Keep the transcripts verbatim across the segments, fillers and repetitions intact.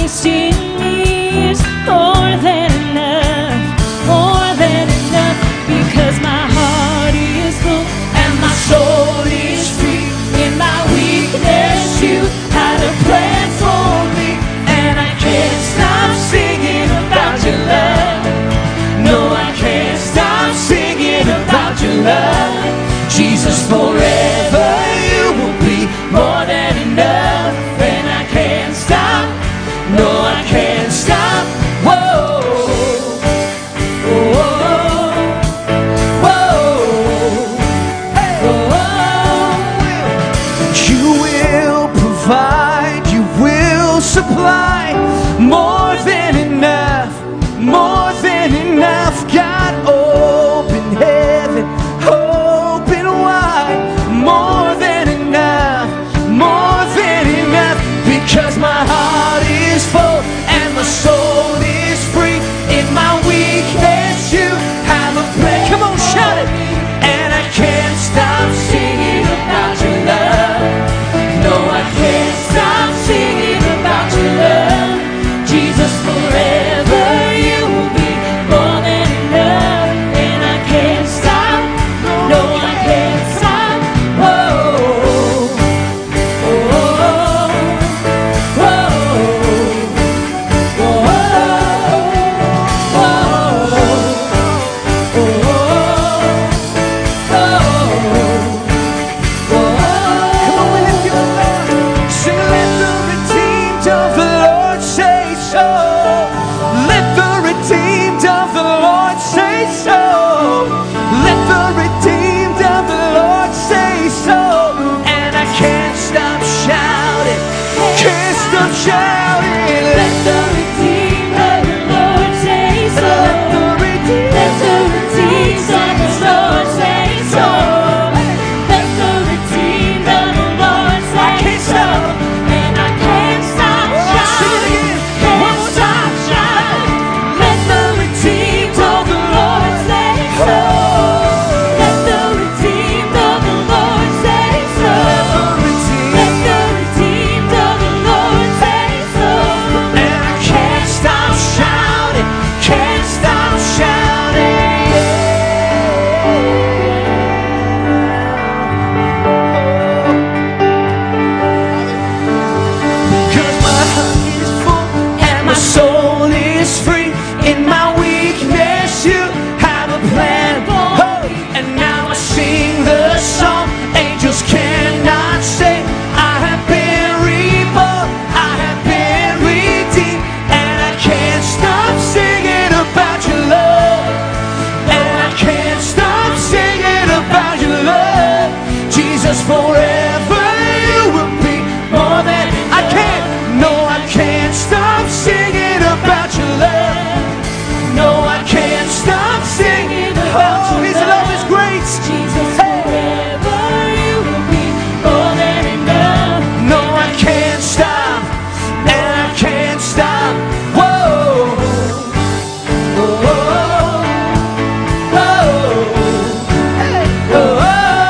wasting years. More than enough, more than enough, because my heart is full and my soul is free. In my weakness you had a plan for me, and I can't stop singing about your love. No, I can't stop singing about your love. Jesus, forever you will be more than enough, and I can't stop. No, I can't stop. Whoa, whoa, whoa, whoa. You will provide, you will supply more than enough, more than enough. God, open heaven, open wide, more than enough, more than enough, because my heart is full and my soul is free. In my weakness you have a plan. Come on, shout it. And I can't stop singing about your love. No, I can't stop singing about your love. Jesus, forever you will be more than enough, and I can't stop. No, I can't stop. Whoa, whoa, whoa, whoa, Come on, we lift you up. Sing, let the redeemed of the Lord say so. Let the redeemed of the Lord say so. Let the redeemed of the Lord say so. And I can't stop shouting, can't stop shouting. Let the redeemed of the Lord say so. Let the redeemed, let the redeemed of the Lord say so. Let the redeemed of the Lord say so. And I can't stop shouting, can't stop shouting. Let the redeemed of the Lord say so. Let the redeemed of the Lord say so. Let the redeemed of the Lord say so. And I can't stop shouting, can't stop shouting. Because my heart is full and my soul is free. In my weakness you have a plan. Oh, and now I sing the song angels cannot sing. I have been reborn, I have been redeemed, and I can't stop singing about your love. And I can't stop singing about your love. Jesus, forever you will be more than. I can't, no, I can't stop singing about your love. No, I can't stop singing about your love. Oh, his love is great. Jesus, forever you will be more than enough. No, I can't stop, and I can't stop. Whoa, whoa, whoa, whoa,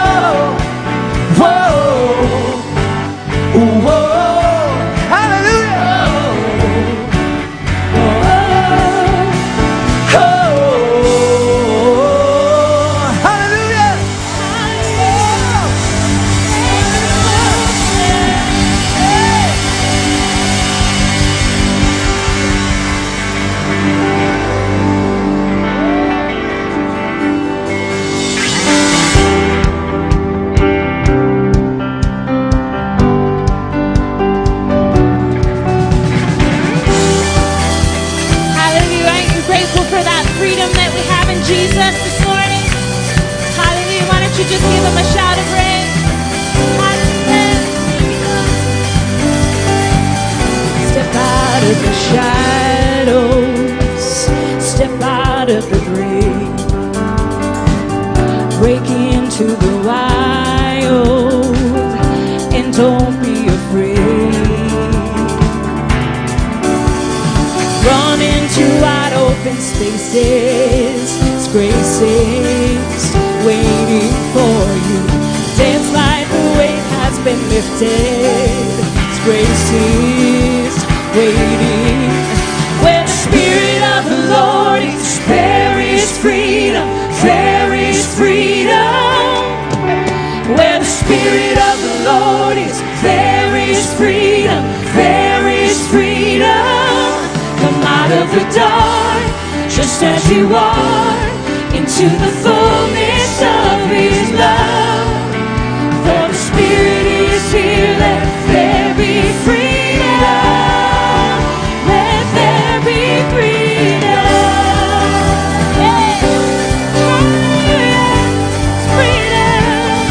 whoa, whoa. Hallelujah. Oh, hallelujah. Hallelujah. Aren't you grateful for that freedom that we have in Jesus this morning? Hallelujah. Why don't you just give him a shout of praise? Hallelujah. Step out of the shadows, step out of the grave, break into the wild, and don't be afraid. Run into wide open spaces, His grace is waiting for you. Dance like the weight has been lifted, His grace is waiting. Where the Spirit of the Lord is, there is freedom, there is freedom. Where the Spirit of the Lord is, there is freedom, there is freedom. Come out of the dark, just as you are, into the fullness of His love. For the Spirit is here, let there be freedom, let there be freedom. Hey. Hallelujah, freedom.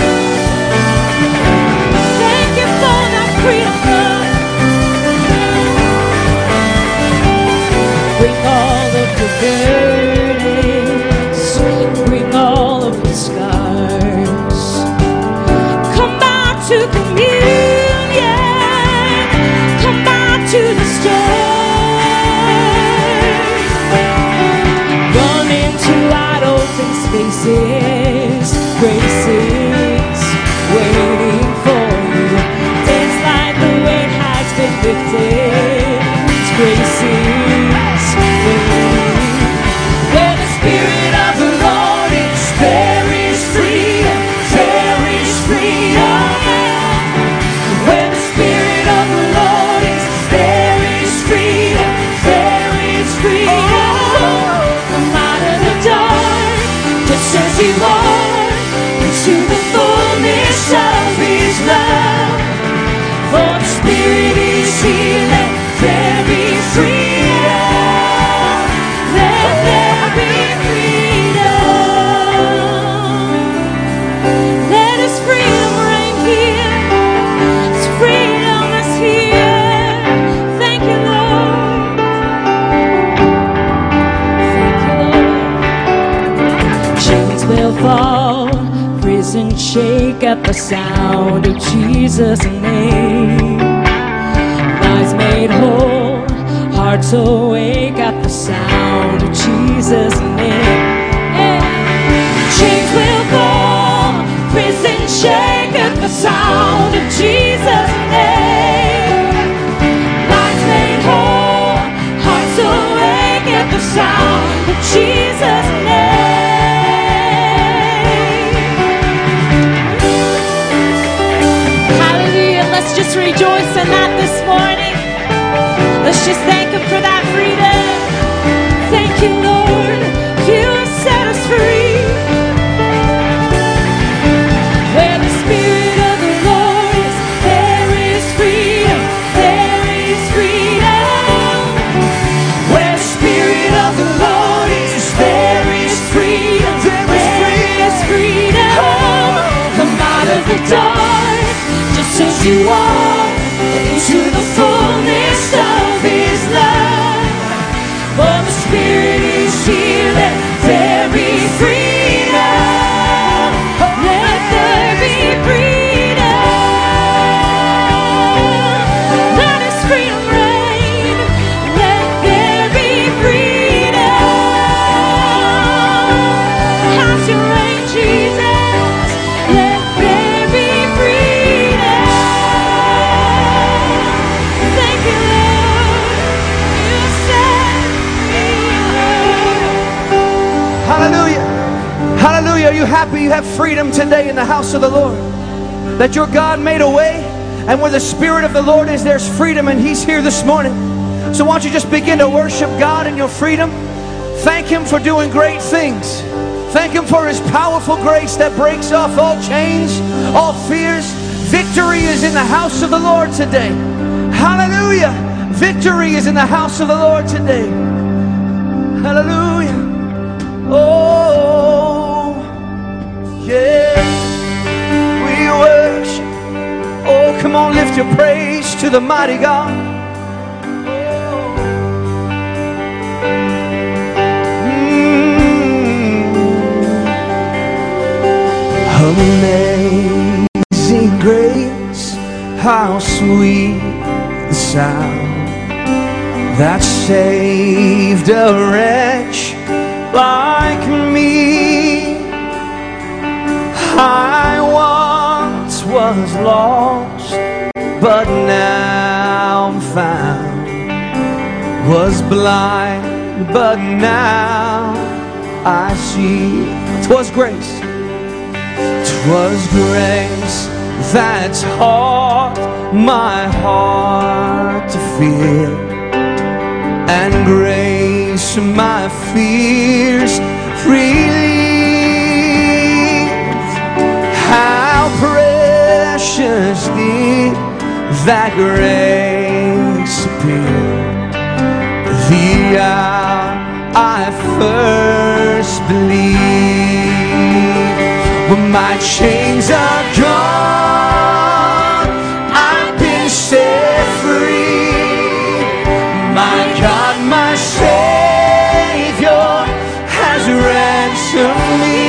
Thank you for that freedom, Lord. Bring all of the burdens, bring all of the scars. Come back to communion, come back to the start. Run into wide open spaces, graces waiting for you. Dance like the weight has been lifted. It's graces waiting. Where the Spirit of the Lord is, there is freedom, there is freedom. Where the Spirit of the Lord is, there is freedom, there is freedom. Come out of the dark, just as you are, into the fullness of His love. For the Spirit is here, let there be freedom, let there be freedom. Let His freedom reign here. His freedom is here. Thank you, Lord. Thank you, Lord. Chains will fall, prison shake at the sound of Jesus' name. Lives made whole, hearts awake at the sound of Jesus' name. Yeah. Chains will fall, prison shake at the sound of Jesus' name. Lives made whole, hearts awake at the sound of Jesus' name. Hallelujah. Let's just rejoice in that this morning. Let's just thank Him for that freedom. Thank you, Lord. You have set us free. Where the Spirit of the Lord is, there is freedom, there is freedom. Where the Spirit of the Lord is, there is freedom, there is freedom. Come out of the dark, just as you are, into the fullness of His love. For the Spirit is here, let there be freedom, let there be freedom. Let His freedom reign, let there be freedom. Have your reign, Jesus, let there be freedom. Thank you, Lord, you set me free. Hallelujah. Hallelujah. Are you happy you have freedom today in the house of the Lord? That your God made a way, and where the Spirit of the Lord is, there's freedom, and He's here this morning. So why don't you just begin to worship God in your freedom? Thank Him for doing great things. Thank Him for His powerful grace that breaks off all chains, all fears. Victory is in the house of the Lord today. Hallelujah. Victory is in the house of the Lord today. Hallelujah. Oh, yeah. We worship. Oh, come on, lift your praise to the mighty God. Amazing grace, how sweet the sound that saved a wretch like me. I once was lost, but now I'm found. Was blind, but now I see. 'Twas grace, 'twas grace that taught my heart to fear, and grace my fears relieved. How precious did that grace appear the hour I first believed. When my chains are gone, I've been set free. My God, my Savior has ransomed me,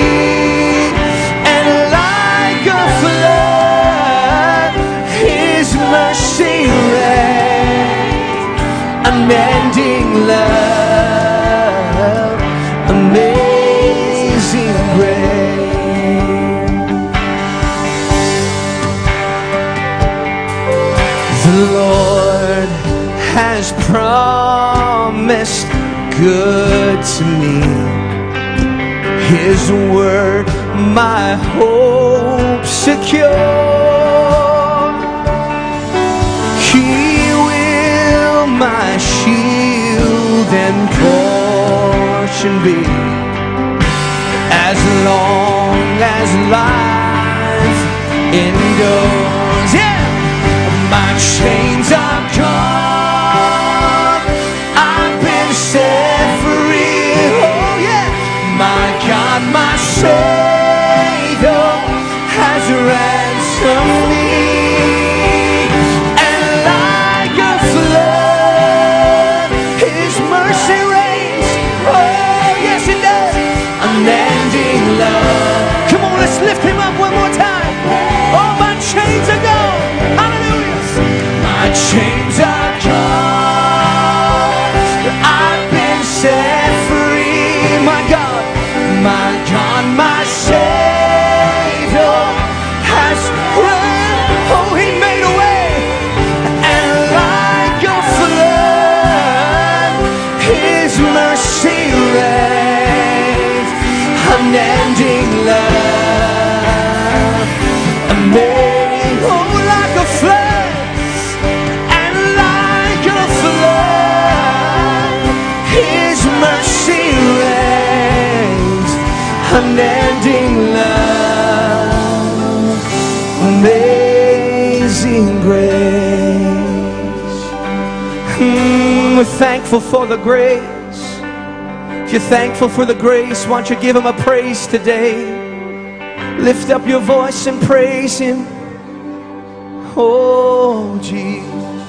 and like a flood, His mercy reigns. Unending love, amazing grace. The Lord has promised good to me. His word my hope secure. He will my shield and portion be, as long as life endures. Yeah, my chains are gone, I've been set free. Oh yeah, my God, my Savior has ransomed me. Unending love. Come on, let's lift Him up one more time. Oh, my chains are gone. Hallelujah. My chains are gone. I've been set free. My God, my God, my Savior has run. Oh, He made a way. And like a flood, His mercy reigns. Unending love, amazing, oh, like a flood, and like a flood, His mercy reigns. Unending love, amazing grace. Mm, we're thankful for the grace. If you're thankful for the grace, why don't you give Him a praise today? Lift up your voice and praise Him. Oh, Jesus.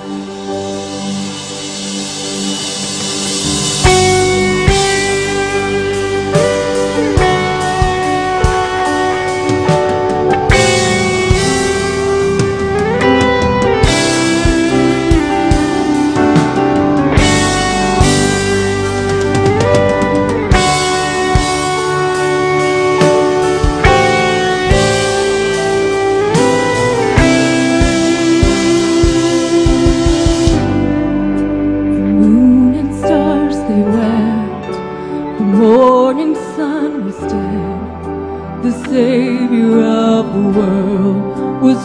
Savior of the world was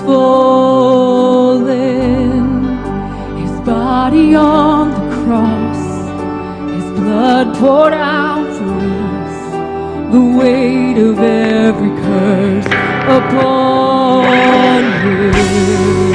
fallen. His body on the cross, His blood poured out for us, the weight of every curse upon Him.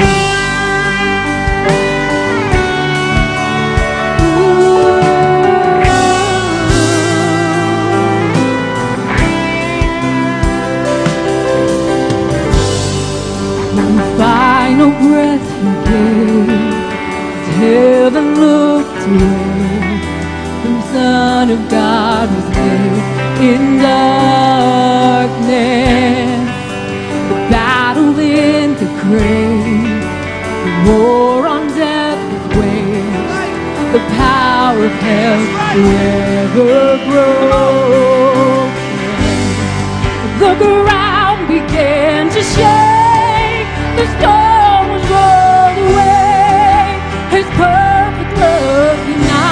Final breath He gave, heaven looked away. The Son of God was laid in darkness. The battle in the grave, the war on death was waged. The power of hell forever broken. The ground began to shake. The storm was rolled away. His perfect love united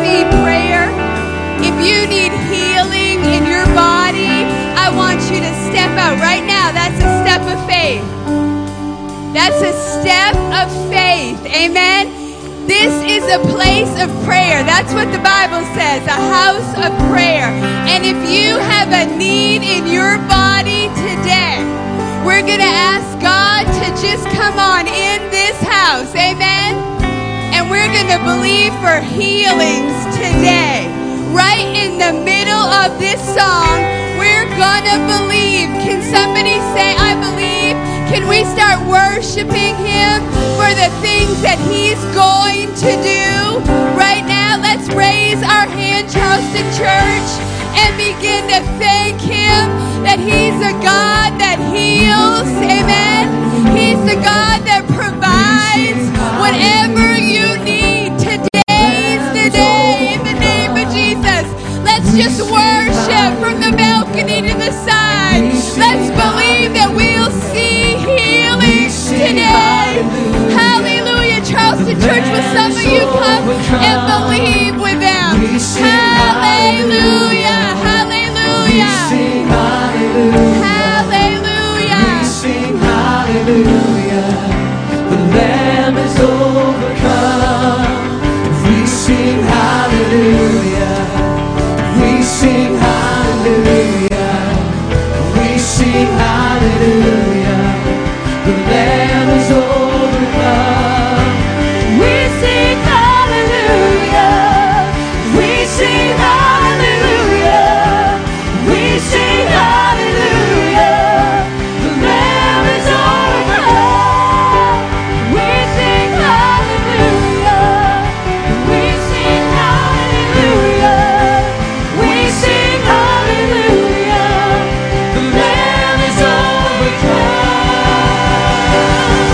need prayer, if you need healing in your body, I want you to step out right now. That's a step of faith. That's a step of faith. Amen. This is a place of prayer. That's what the Bible says, a house of prayer. And if you have a need in your body today, we're going to ask God to just come on in this house. Amen. And we're going to believe for healings today. Right in the middle of this song, we're going to believe. Can somebody say, I believe? Can we start worshiping Him for the things that He's going to do? Right now, let's raise our hand, Charleston Church, and begin to thank Him that He's a God that heals. Amen. He's the God that provides whatever you need. Today is the day in the name of Jesus. Let's just worship from the balcony to the side. Let's believe that we'll see healing today. Hallelujah. Charleston Church, will some of you come and believe with them? Hallelujah. Hallelujah. Hallelujah. We sing hallelujah. The Lamb is overcome. We sing hallelujah. We sing hallelujah. We sing hallelujah. The Lamb is overcome. We sing hallelujah. We sing hallelujah. We sing hallelujah. The Lamb is overcome. We sing hallelujah. We sing hallelujah. We sing hallelujah. The Lamb is overcome.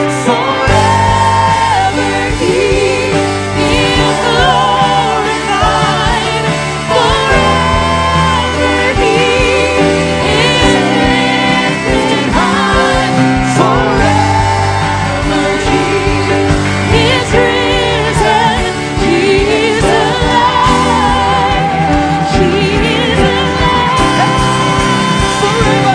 Forever He is glorified. Forever He is lifted high. Forever He is risen. He is alive. He is alive. Forever.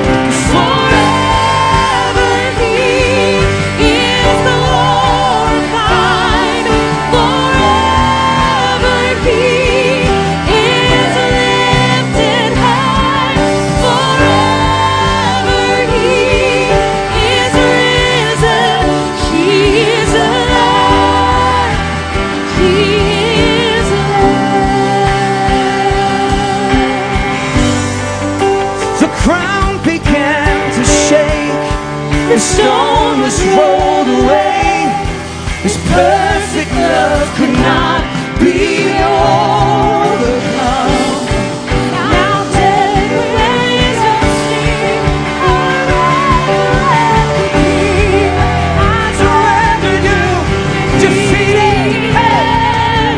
Forever He is glorified. Forever He is lifted high. Forever He is risen. He is alive. He is alive. The crown began to shake, the stone was rolled away. His perfect love could not be overcome. Now death waves of sin forever King. I surrender you, defeating hell.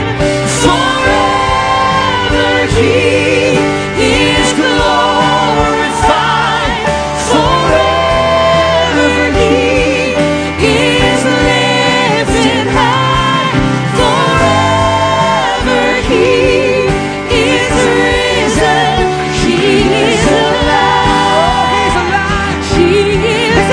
Forever He is glorified. Forever He is lifted high. Forever He is risen. He is alive. He is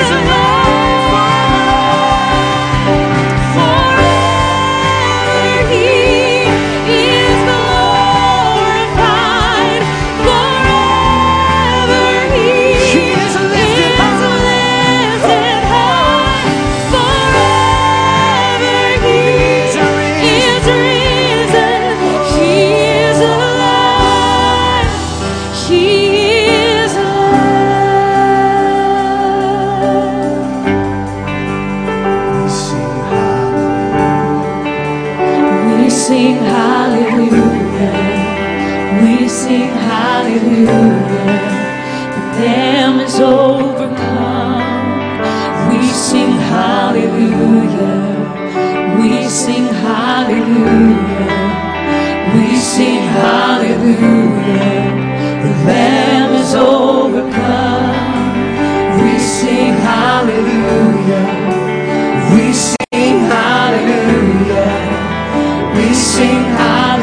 alive. Forever He is glorified. Forever He is lifted high. Forever He is risen. He is alive. He is alive. We sing hallelujah. We sing hallelujah. The Lamb is overcome. We sing hallelujah. We sing hallelujah. We sing hallelujah. The Lamb is overcome. We sing hallelujah. We sing hallelujah. We sing hallelujah.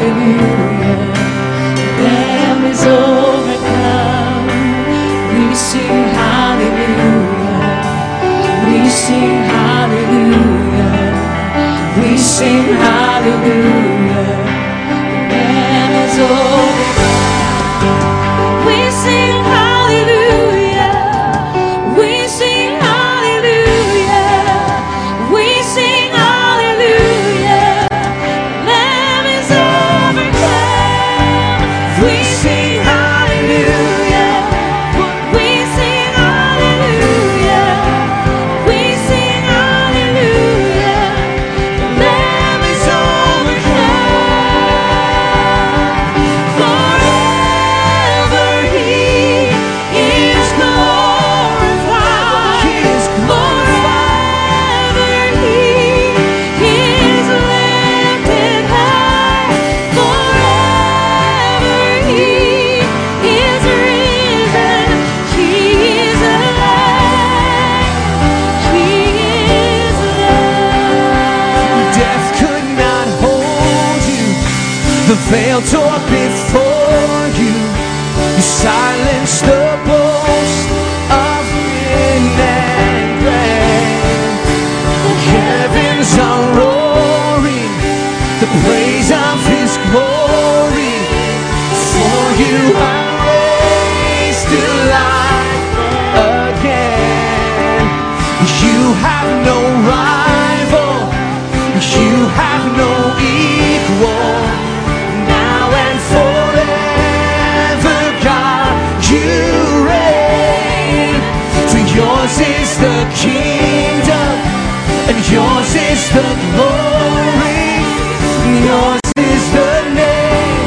prevailed or before you. You silenced the boast of sin and grave. The heavens are roaring the praise of His glory. For you are raised to life again. You have no rival, you have no equal. Now and forever, God, you reign. For yours is the kingdom, and yours is the glory. Yours is the name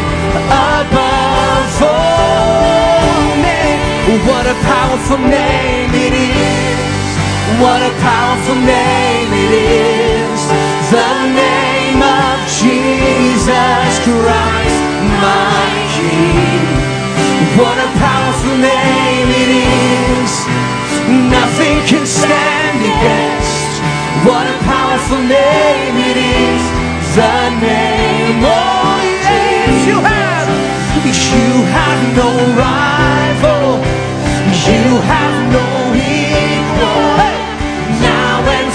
above all names. What a powerful name it is. What a powerful name it is. The name of Jesus Christ, my King. What a powerful name it is. Nothing can stand against. What a powerful name it is. The name, oh yes, you have. You have no rival. You have no equal. Hey. Now and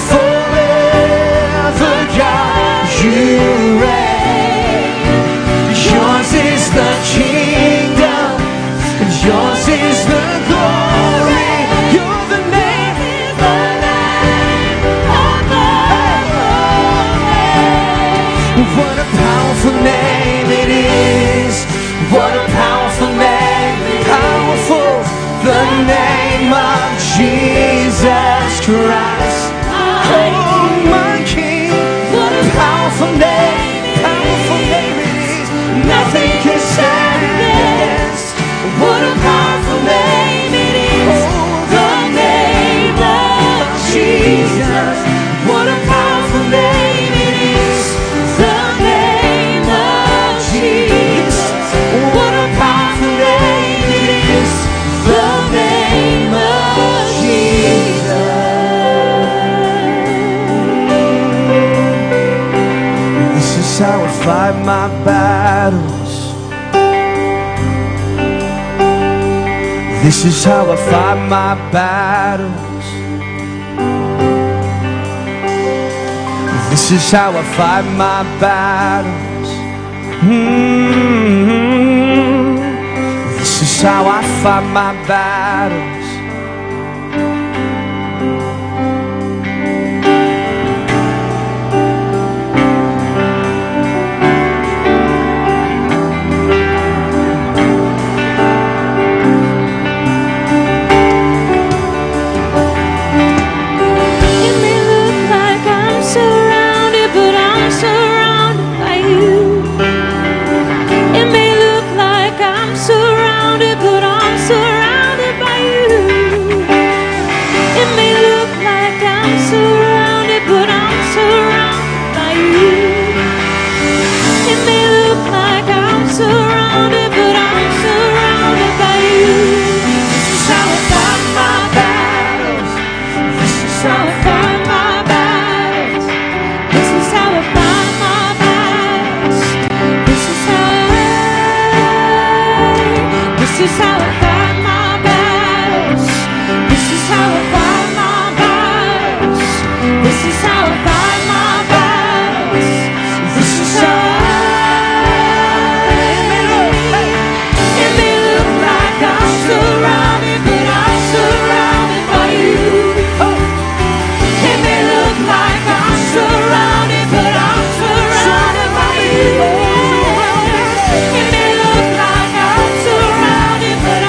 forever, God, you reign. Yours is the kingdom, and yours is the glory. You're the name, the name above all names. What a powerful name it is. What a powerful name, powerful, the name of Jesus Christ. Oh, my King. What a powerful name, powerful name it is. Nothing can stand against. What a powerful name it is. The name of Jesus. What a powerful name it is. The name of Jesus. What a powerful name it is. The name of Jesus. This is how I fight my battles. This is how I fight my battles. This is how I fight my battles. Mm-hmm. This is how I fight my battles. It may look like I'm surrounded, but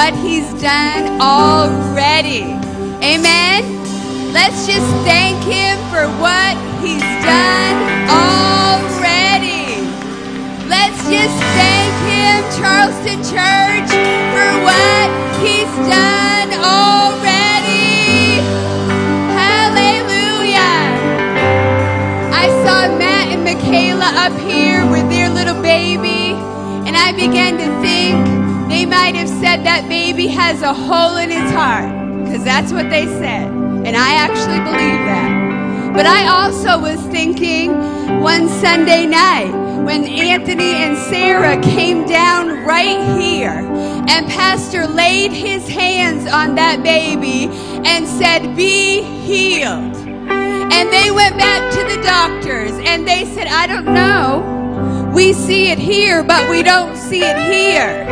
what he's done already. Amen? Let's just thank him for what he's done already. Let's just thank him, Charleston Church, for what he's done already. Hallelujah. I saw Matt and Michaela up here with their little baby, and I began to think they might have said that baby has a hole in its heart, because that's what they said, and I actually believe that. But I also was thinking one Sunday night when Anthony and Sarah came down right here and Pastor laid his hands on that baby and said, "Be healed." And they went back to the doctors and they said, "I don't know. We see it here, but we don't see it here."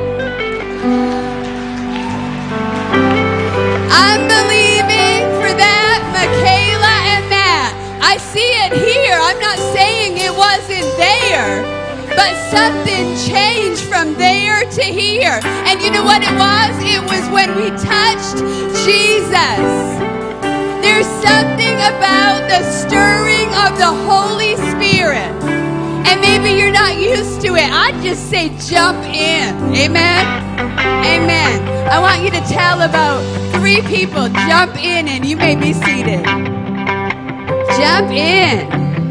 I'm believing for that, Michaela and Matt. I see it here. I'm not saying it wasn't there, but something changed from there to here. And you know what it was? It was when we touched Jesus. There's something about the stirring of the Holy Spirit. And maybe you're not used to it. I'd just say jump in. Amen? Amen. I want you to tell about three people, jump in, and you may be seated. Jump in.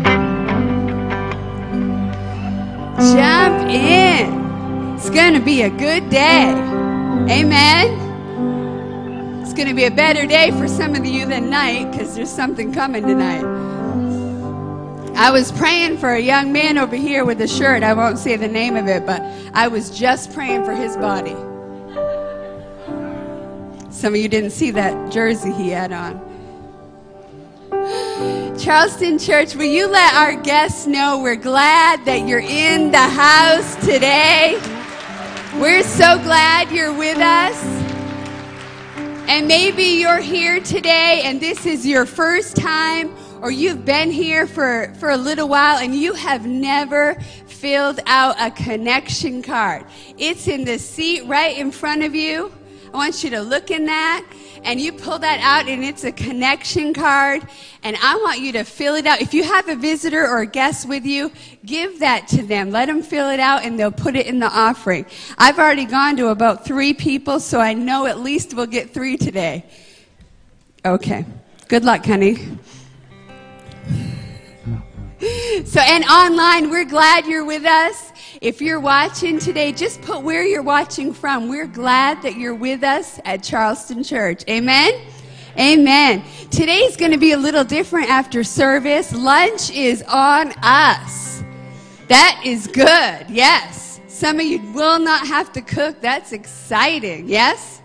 Jump in. It's going to be a good day. Amen? It's going to be a better day for some of you than night, because there's something coming tonight. I was praying for a young man over here with a shirt. I won't say the name of it, but I was just praying for his body. Some of you didn't see that jersey he had on. Charleston Church, will you let our guests know we're glad that you're in the house today? We're so glad you're with us. And maybe you're here today and this is your first time, or you've been here for, for a little while and you have never filled out a connection card. It's in the seat right in front of you. I want you to look in that, and you pull that out, and it's a connection card, and I want you to fill it out. If you have a visitor or a guest with you, give that to them. Let them fill it out, and they'll put it in the offering. I've already gone to about three people, so I know at least we'll get three today. Okay. Good luck, honey. So, and online, we're glad you're with us. If you're watching today, just put where you're watching from. We're glad that you're with us at Charleston Church. Amen? Amen. Today's going to be a little different after service. Lunch is on us. That is good. Yes. Some of you will not have to cook. That's exciting. Yes?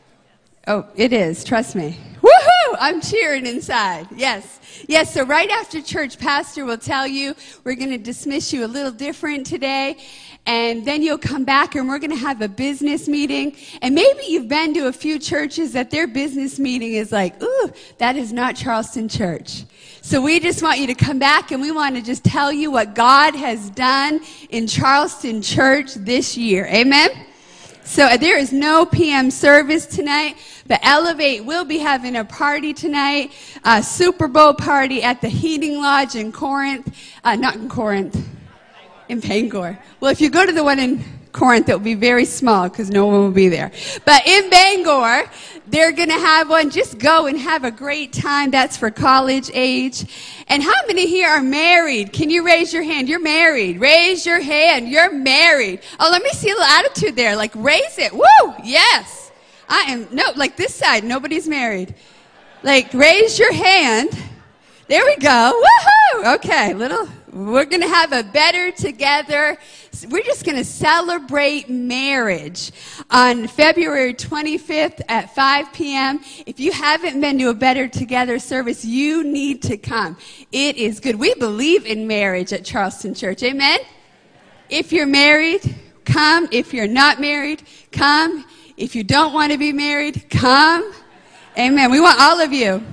Oh, it is. Trust me. Woohoo! I'm cheering inside. Yes. Yes, so right after church, Pastor will tell you we're going to dismiss you a little different today, and then you'll come back and we're going to have a business meeting. And maybe you've been to a few churches that their business meeting is like, ooh, that is not Charleston Church. So we just want you to come back and we want to just tell you what God has done in Charleston Church this year. Amen? So uh, there is no P M service tonight, but Elevate will be having a party tonight, a Super Bowl party at the Heating Lodge in Corinth, uh, not in Corinth, in Bangor. Well, if you go to the one in Corinth, it will be very small because no one will be there. But in Bangor, they're going to have one. Just go and have a great time. That's for college age. And how many here are married? Can you raise your hand? You're married. Raise your hand. You're married. Oh, let me see a little attitude there. Like, raise it. Woo! Yes. I am. No, like this side. Nobody's married. Like, raise your hand. There we go. Woohoo! Okay, little. We're going to have a better together. We're just going to celebrate marriage on February twenty-fifth at five p.m. If you haven't been to a Better Together service, you need to come. It is good. We believe in marriage at Charleston Church. Amen? If you're married, come. If you're not married, come. If you don't want to be married, come. Amen. We want all of you.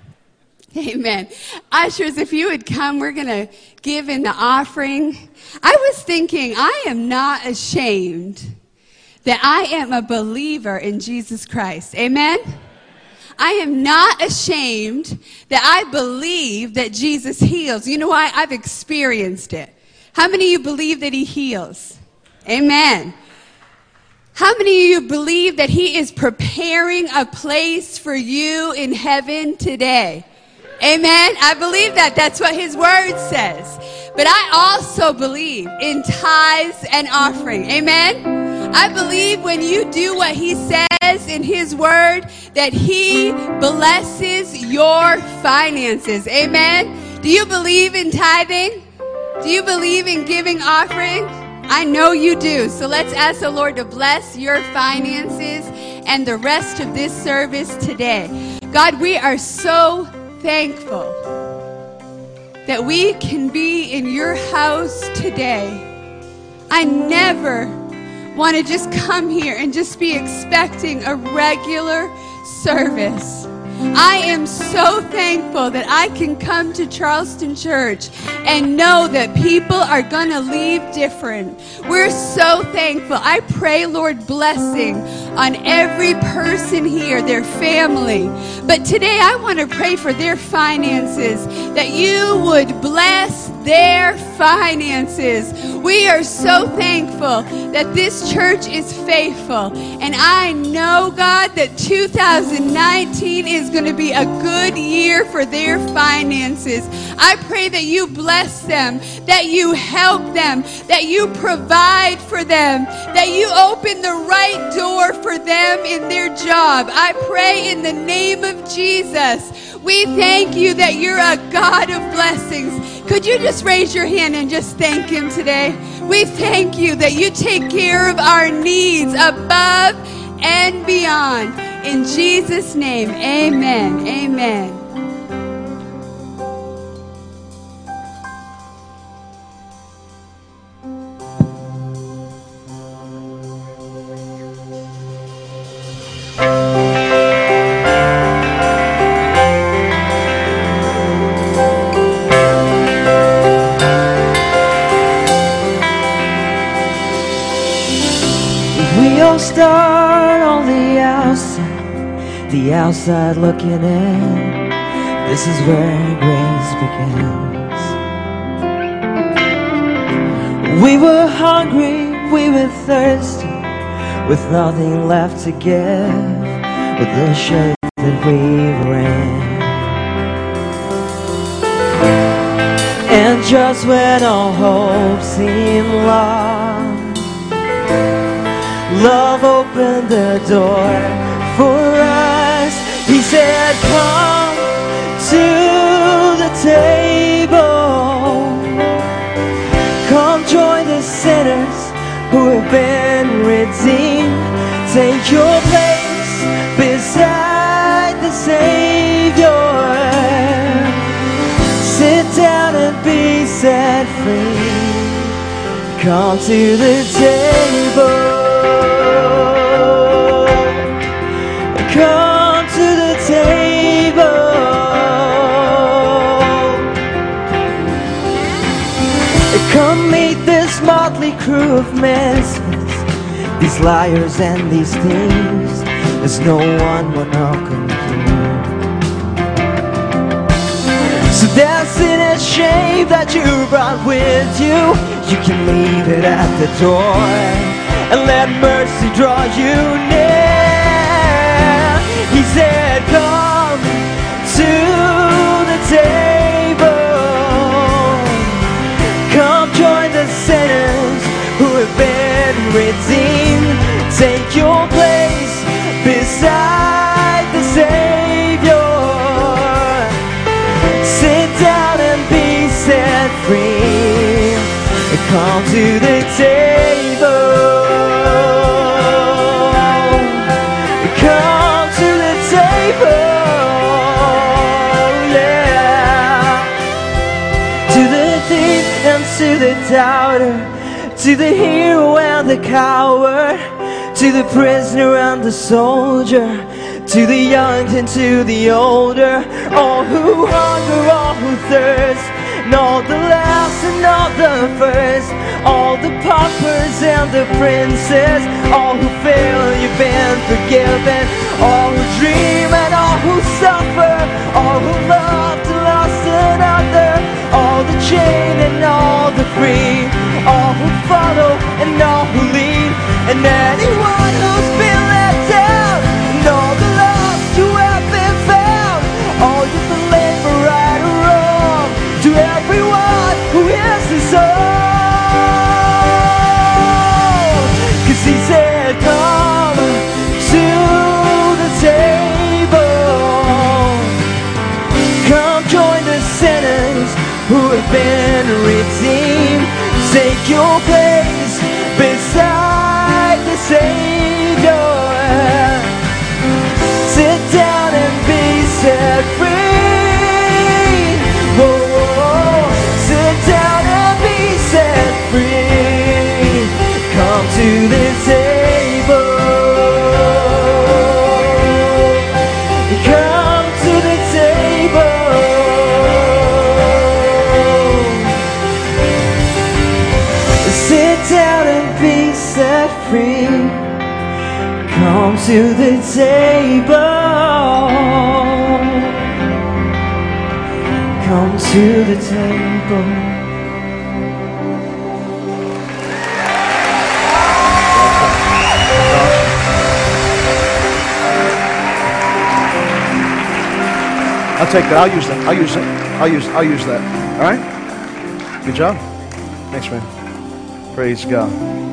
Amen. Ushers, if you would come, we're going to give in the offering. I was thinking, I am not ashamed that I am a believer in Jesus Christ. Amen? I am not ashamed that I believe that Jesus heals. You know why? I've experienced it. How many of you believe that he heals? Amen. How many of you believe that he is preparing a place for you in heaven today? Amen. I believe that. That's what his word says. But I also believe in tithes and offering. Amen. I believe when you do what he says in his word, that he blesses your finances. Amen. Do you believe in tithing? Do you believe in giving offering? I know you do. So let's ask the Lord to bless your finances and the rest of this service today. God, we are so thankful that we can be in your house today. I never want to just come here and just be expecting a regular service. I am so thankful that I can come to Charleston Church and know that people are going to leave different. We're so thankful. I pray, Lord, blessing on every person here, their family. But today I want to pray for their finances, that you would bless their finances. We are so thankful that this church is faithful. And I know, God, that two thousand nineteen is going to be a good year for their finances. I pray that you bless them, that you help them, that you provide for them, that you open the right door for them in their job. I pray in the name of Jesus. We thank you that you're a God of blessings. Could you just raise your hand and just thank him today? We thank you that you take care of our needs above and beyond. In Jesus' name, amen. Amen. Start on the outside, the outside looking in. This is where grace begins. We were hungry, we were thirsty, with nothing left to give, but the shape that we were in. And just when all hope seemed lost, love opened the door for us. He said, come to the table. Come join the sinners who have been redeemed. Take your place beside the Savior. Sit down and be set free. Come to the table. Come to the table. Come meet this motley crew of misfits, these liars and these thieves. There's no one more welcome here. So that sin and shame that you brought with you, you can leave it at the door and let mercy draw you near. He said, come to the table. Come join the sinners who have been redeemed. Take your place beside the Savior. Sit down and be set free. Come to the table. Come to the table, yeah. To the thief and to the doubter, to the hero and the coward, to the prisoner and the soldier, to the young and to the older, all who hunger, all who thirst, and all the last and all the first, all the popular paupers and the princes, all who fail, you've been forgiven. All who dream and all who suffer, all who love to lost another, all the chained and all the free, all who follow and all who lead, and anyone who's been let down, and all the lost who have been found, all you can labor right or wrong, to everyone who hears this song. 'Cause he said, come to the table, come join the sinners who have been redeemed. Take your place beside the Savior. Sit down and be set free. Whoa, whoa, whoa. Sit down and be set free. Come to the table. Come to the table. Sit down and be set free. Come to the table. Come to the table. I'll take that. I'll use that. I'll use that. I'll use. I'll use that. All right. Good job. Thanks, man. Praise God.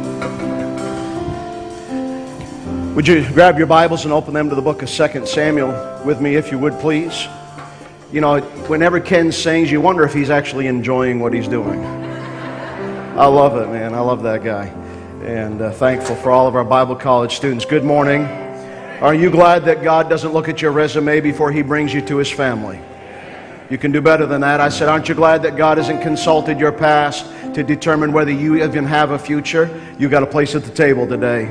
Would you grab your Bibles and open them to the book of Second Samuel with me, if you would, please? You know, whenever Ken sings, you wonder if he's actually enjoying what he's doing. I love it, man. I love that guy. And uh, thankful for all of our Bible college students. Good morning. Are you glad that God doesn't look at your resume before He brings you to His family? You can do better than that. I said, aren't you glad that God hasn't consulted your past to determine whether you even have a future? You got a place at the table today.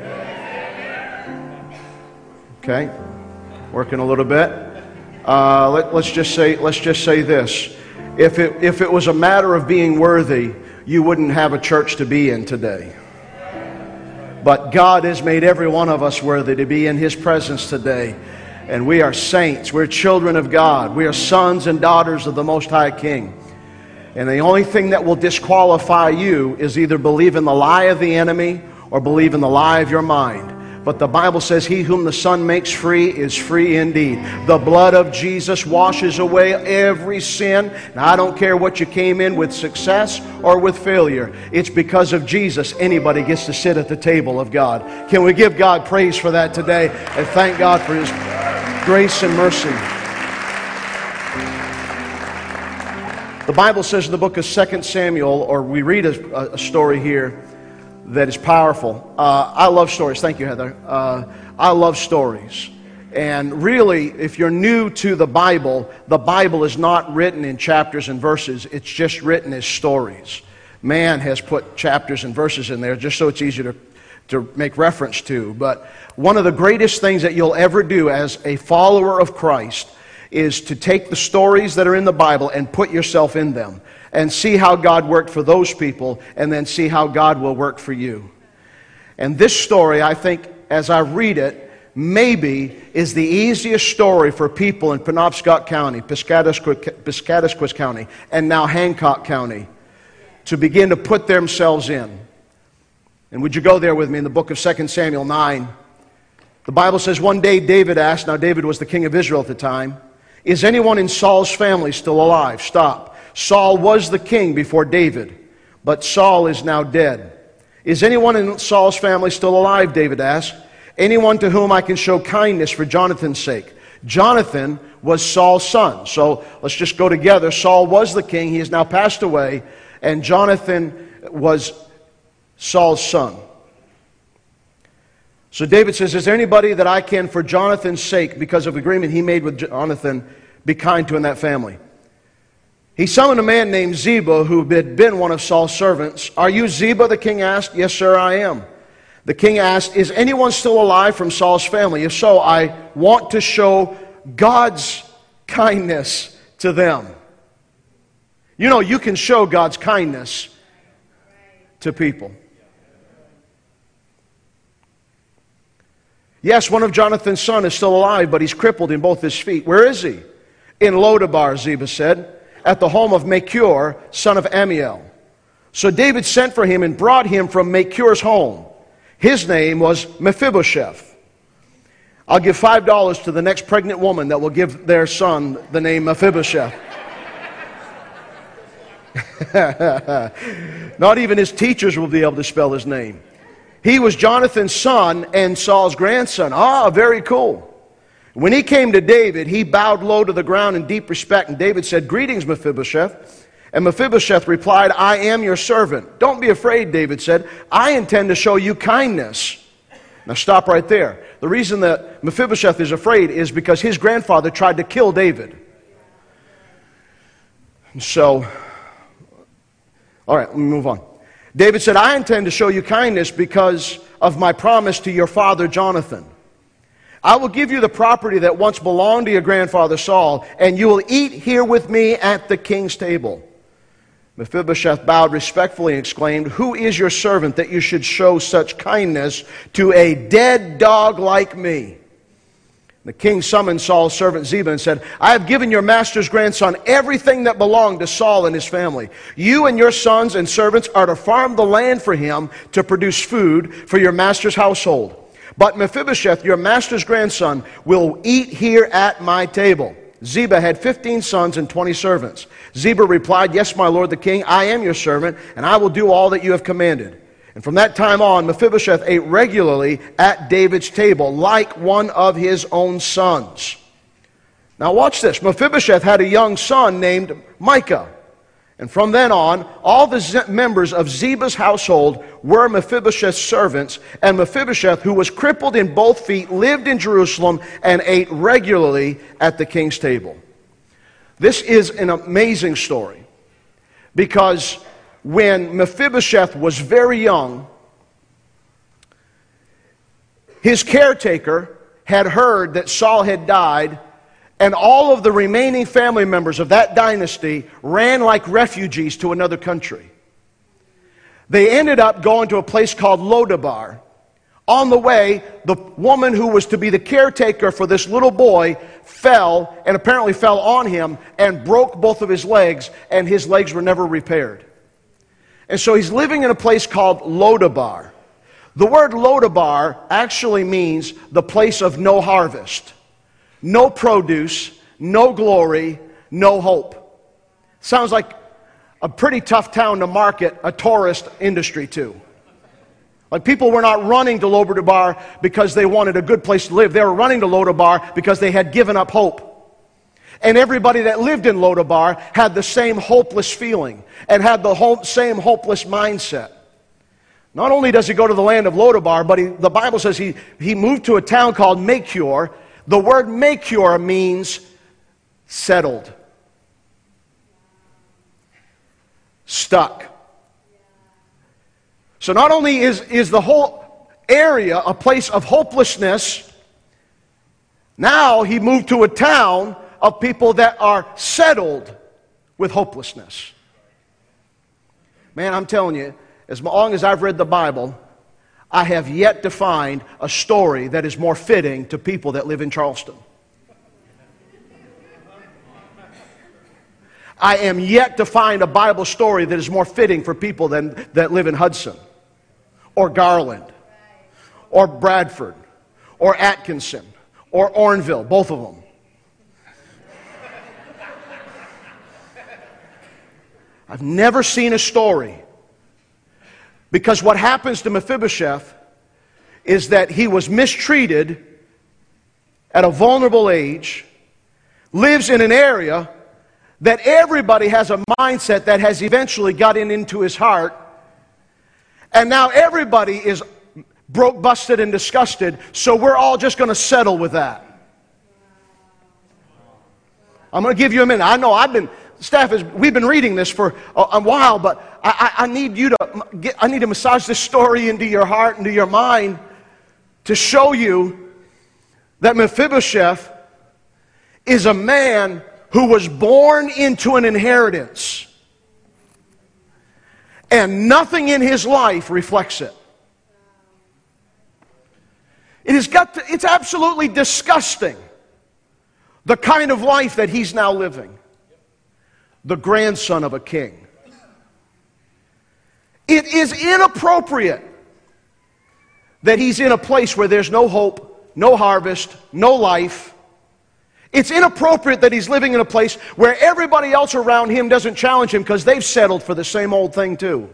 Okay, working a little bit. Uh, let, let's just say, let's just say this: if it if it was a matter of being worthy, you wouldn't have a church to be in today. But God has made every one of us worthy to be in His presence today. And we are saints. We're children of God. We are sons and daughters of the Most High King. And the only thing that will disqualify you is either believe in the lie of the enemy or believe in the lie of your mind. But the Bible says, he whom the Son makes free is free indeed. The blood of Jesus washes away every sin. Now, I don't care what you came in with, success or with failure. It's because of Jesus anybody gets to sit at the table of God. Can we give God praise for that today and thank God for His grace and mercy? The Bible says in the book of Second Samuel, or we read a, a story here that is powerful. Uh, I love stories. Thank you, Heather. Uh, I love stories. And really, if you're new to the Bible, the Bible is not written in chapters and verses. It's just written as stories. Man has put chapters and verses in there just so it's easier to, to make reference to. But one of the greatest things that you'll ever do as a follower of Christ is to take the stories that are in the Bible and put yourself in them. And see how God worked for those people, and then see how God will work for you. And this story, I think, as I read it, maybe is the easiest story for people in Penobscot County, Piscataquis County, and now Hancock County to begin to put themselves in. And would you go there with me in the book of Second Samuel nine? The Bible says, one day David asked, now David was the king of Israel at the time, is anyone in Saul's family still alive? Stop. Saul was the king before David, but Saul is now dead. Is anyone in Saul's family still alive? David asked. Anyone to whom I can show kindness for Jonathan's sake? Jonathan was Saul's son. So let's just go together. Saul was the king. He has now passed away. And Jonathan was Saul's son. So David says, is there anybody that I can, for Jonathan's sake, because of agreement he made with Jonathan, be kind to in that family? He summoned a man named Ziba, who had been one of Saul's servants. Are you Ziba? The king asked. Yes, sir, I am. The king asked, is anyone still alive from Saul's family? If so, I want to show God's kindness to them. You know, you can show God's kindness to people. Yes, one of Jonathan's sons is still alive, but he's crippled in both his feet. Where is he? In Lodabar, Ziba said, at the home of Machir, son of Amiel. So David sent for him and brought him from Machir's home. His name was Mephibosheth. I'll give five dollars to the next pregnant woman that will give their son the name Mephibosheth. Not even his teachers will be able to spell his name. He was Jonathan's son and Saul's grandson. Ah, very cool. When he came to David, he bowed low to the ground in deep respect, and David said, "Greetings, Mephibosheth." And Mephibosheth replied, "I am your servant." "Don't be afraid," David said. "I intend to show you kindness." Now stop right there. The reason that Mephibosheth is afraid is because his grandfather tried to kill David. And so, all right, let me move on. David said, "I intend to show you kindness because of my promise to your father Jonathan. I will give you the property that once belonged to your grandfather Saul, and you will eat here with me at the king's table." Mephibosheth bowed respectfully and exclaimed, "Who is your servant that you should show such kindness to a dead dog like me?" The king summoned Saul's servant Ziba and said, "I have given your master's grandson everything that belonged to Saul and his family. You and your sons and servants are to farm the land for him to produce food for your master's household. But Mephibosheth, your master's grandson, will eat here at my table." Ziba had fifteen sons and twenty servants. Ziba replied, "Yes, my lord the king, I am your servant, and I will do all that you have commanded." And from that time on, Mephibosheth ate regularly at David's table, like one of his own sons. Now watch this. Mephibosheth had a young son named Micah. And from then on, all the Z- members of Ziba's household were Mephibosheth's servants, and Mephibosheth, who was crippled in both feet, lived in Jerusalem and ate regularly at the king's table. This is an amazing story, because when Mephibosheth was very young, his caretaker had heard that Saul had died, and all of the remaining family members of that dynasty ran like refugees to another country. They ended up going to a place called Lodabar. On the way, the woman who was to be the caretaker for this little boy fell, and apparently fell on him, and broke both of his legs, and his legs were never repaired. And so he's living in a place called Lodabar. The word Lodabar actually means the place of no harvest, no produce, no glory, no hope. Sounds like a pretty tough town to market a tourist industry to. Like, people were not running to Lodabar because they wanted a good place to live. They were running to Lodabar because they had given up hope. And everybody that lived in Lodabar had the same hopeless feeling and had the whole, same hopeless mindset. Not only does he go to the land of Lodabar, but he, the Bible says he, he moved to a town called Machir. The word Machir means settled, stuck. So not only is, is the whole area a place of hopelessness, now he moved to a town of people that are settled with hopelessness. Man, I'm telling you, as long as I've read the Bible, I have yet to find a story that is more fitting to people that live in Charleston. I am yet to find a Bible story that is more fitting for people than, that live in Hudson, or Garland, or Bradford, or Atkinson, or Orneville, both of them. I've never seen a story. Because what happens to Mephibosheth is that he was mistreated at a vulnerable age, lives in an area that everybody has a mindset that has eventually gotten into his heart, and now everybody is broke, busted, and disgusted, so we're all just going to settle with that. I'm going to give you a minute. I know I've been... Staff is, we've been reading this for a, a while, but I, I, I need you to get, I need to massage this story into your heart, into your mind, to show you that Mephibosheth is a man who was born into an inheritance, and nothing in his life reflects it. It has got to, it's absolutely disgusting, the kind of life that he's now living. The grandson of a king. It is inappropriate that he's in a place where there's no hope, no harvest, no life. It's inappropriate that he's living in a place where everybody else around him doesn't challenge him because they've settled for the same old thing too.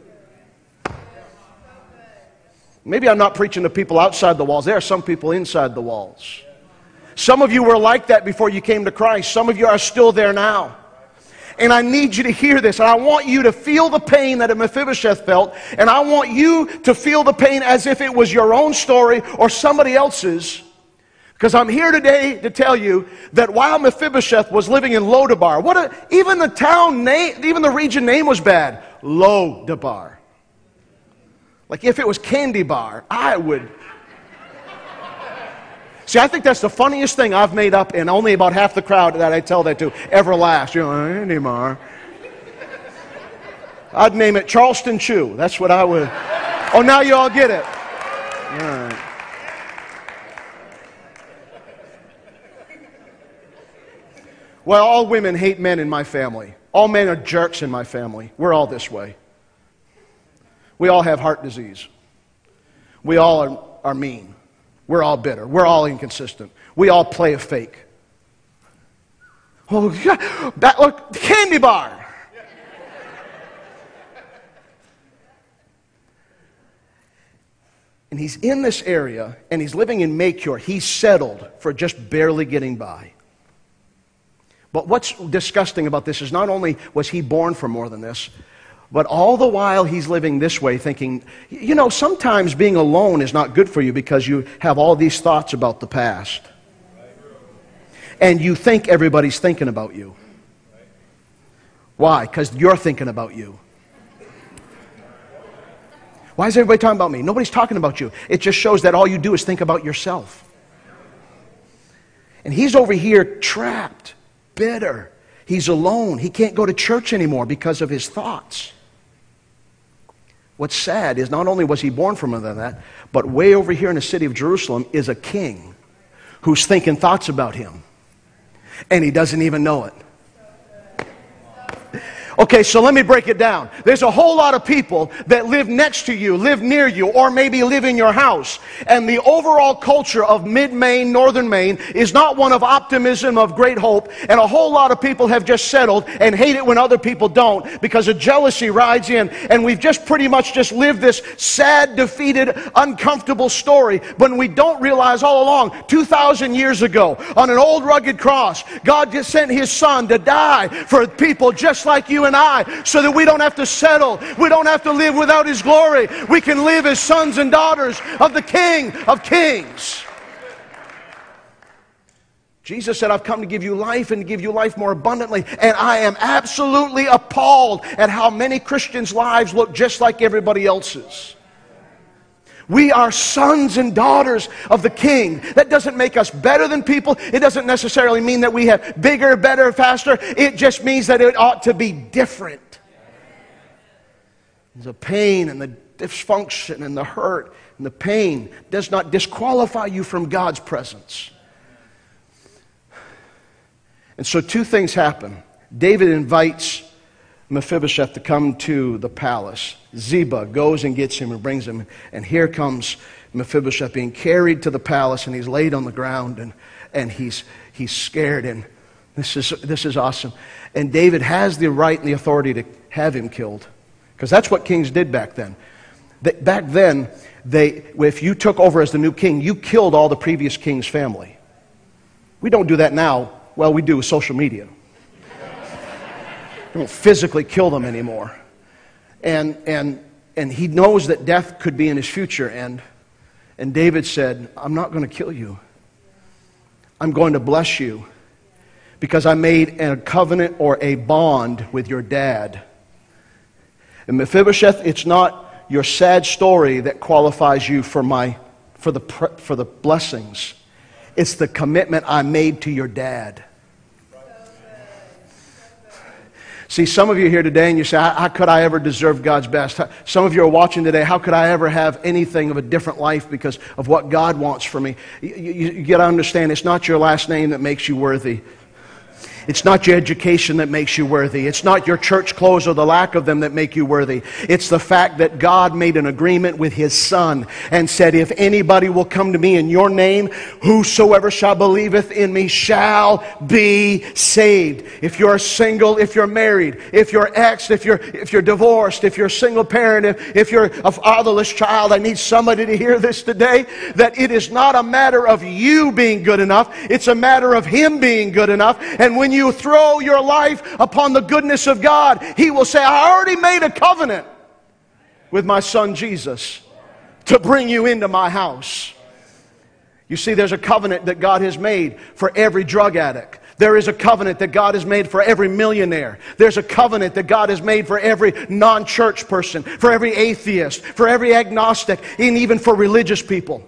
Maybe I'm not preaching to people outside the walls. There are some people inside the walls. Some of you were like that before you came to Christ. Some of you are still there now. And I need you to hear this. And I want you to feel the pain that Mephibosheth felt. And I want you to feel the pain as if it was your own story or somebody else's. Because I'm here today to tell you that while Mephibosheth was living in Lodabar, what a, even the town name, even the region name was bad. Lodabar. Like if it was Candy Bar, I would... See, I think that's the funniest thing I've made up, and only about half the crowd that I tell that to ever laughs. You know, Candy Bar. I'd name it Charleston Chew. That's what I would... Oh, now you all get it. All right. Well, all women hate men in my family. All men are jerks in my family. We're all this way. We all have heart disease. We all are, are mean. We're all bitter. We're all inconsistent. We all play a fake. Oh, God, that look, Candy Bar. And he's in this area, and he's living in Maycure. He's settled for just barely getting by. But what's disgusting about this is not only was he born for more than this, but all the while he's living this way thinking, you know, sometimes being alone is not good for you because you have all these thoughts about the past. And you think everybody's thinking about you. Why? Because you're thinking about you. Why is everybody talking about me? Nobody's talking about you. It just shows that all you do is think about yourself. And he's over here trapped, bitter. He's alone. He can't go to church anymore because of his thoughts. What's sad is not only was he born from that, but way over here in the city of Jerusalem is a king who's thinking thoughts about him. And he doesn't even know it. Okay, so let me break it down. There's a whole lot of people that live next to you, live near you, or maybe live in your house. And the overall culture of mid-Maine, northern Maine, is not one of optimism, of great hope. And a whole lot of people have just settled and hate it when other people don't because of jealousy rides in. And we've just pretty much just lived this sad, defeated, uncomfortable story. When we don't realize all along, two thousand years ago, on an old rugged cross, God just sent His Son to die for people just like you and I, so that we don't have to settle. We don't have to live without His glory. We can live as sons and daughters of the King of Kings. Jesus said, I've come to give you life and to give you life more abundantly. And I am absolutely appalled at how many Christians' lives look just like everybody else's. We are sons and daughters of the King. That doesn't make us better than people. It doesn't necessarily mean that we have bigger, better, faster. It just means that it ought to be different. The pain and the dysfunction and the hurt and the pain does not disqualify you from God's presence. And so two things happen. David invites Mephibosheth to come to the palace. Ziba goes and gets him and brings him. And here comes Mephibosheth being carried to the palace, and he's laid on the ground, and, and he's, he's scared. And this is, this is awesome. And David has the right and the authority to have him killed. Because that's what kings did back then. They, back then, they, if you took over as the new king, you killed all the previous king's family. We don't do that now. Well, we do with social media. We don't physically kill them anymore. And and and he knows that death could be in his future. And and David said, I'm not going to kill you. I'm going to bless you because I made a covenant or a bond with your dad. And Mephibosheth, it's not your sad story that qualifies you for my for the for the blessings. It's the commitment I made to your dad. See, some of you here today and you say, how, how could I ever deserve God's best? Some of you are watching today, how could I ever have anything of a different life because of what God wants for me? You, you, you got to understand, it's not your last name that makes you worthy. It's not your education that makes you worthy. It's not your church clothes or the lack of them that make you worthy. It's the fact that God made an agreement with His Son and said, if anybody will come to me in your name, whosoever shall believeth in me shall be saved. If you're single, if you're married, if you're ex, if you're, if you're divorced, if you're a single parent, if, if you're a fatherless child, I need somebody to hear this today, that it is not a matter of you being good enough. It's a matter of Him being good enough. And when you throw your life upon the goodness of God, He will say, I already made a covenant with my Son Jesus to bring you into my house. You see, there's a covenant that God has made for every drug addict. There is a covenant that God has made for every millionaire. There's a covenant that God has made for every non-church person, for every atheist, for every agnostic, and even for religious people.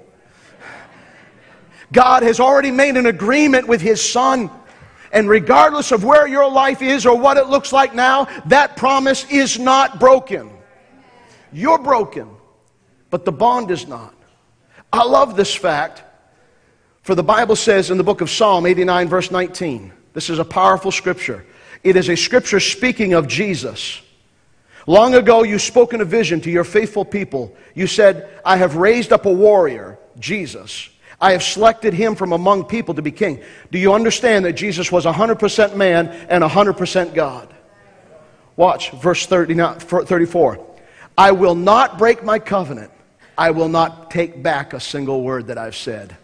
God has already made an agreement with His Son. And regardless of where your life is or what it looks like now, that promise is not broken. You're broken, but the bond is not. I love this fact, for the Bible says in the book of Psalm eighty-nine, verse nineteen, this is a powerful scripture. It is a scripture speaking of Jesus. Long ago you spoke in a vision to your faithful people. You said, I have raised up a warrior, Jesus. I have selected Him from among people to be king. Do you understand that Jesus was one hundred percent man and one hundred percent God? Watch, verse thirty-four. I will not break my covenant. I will not take back a single word that I've said.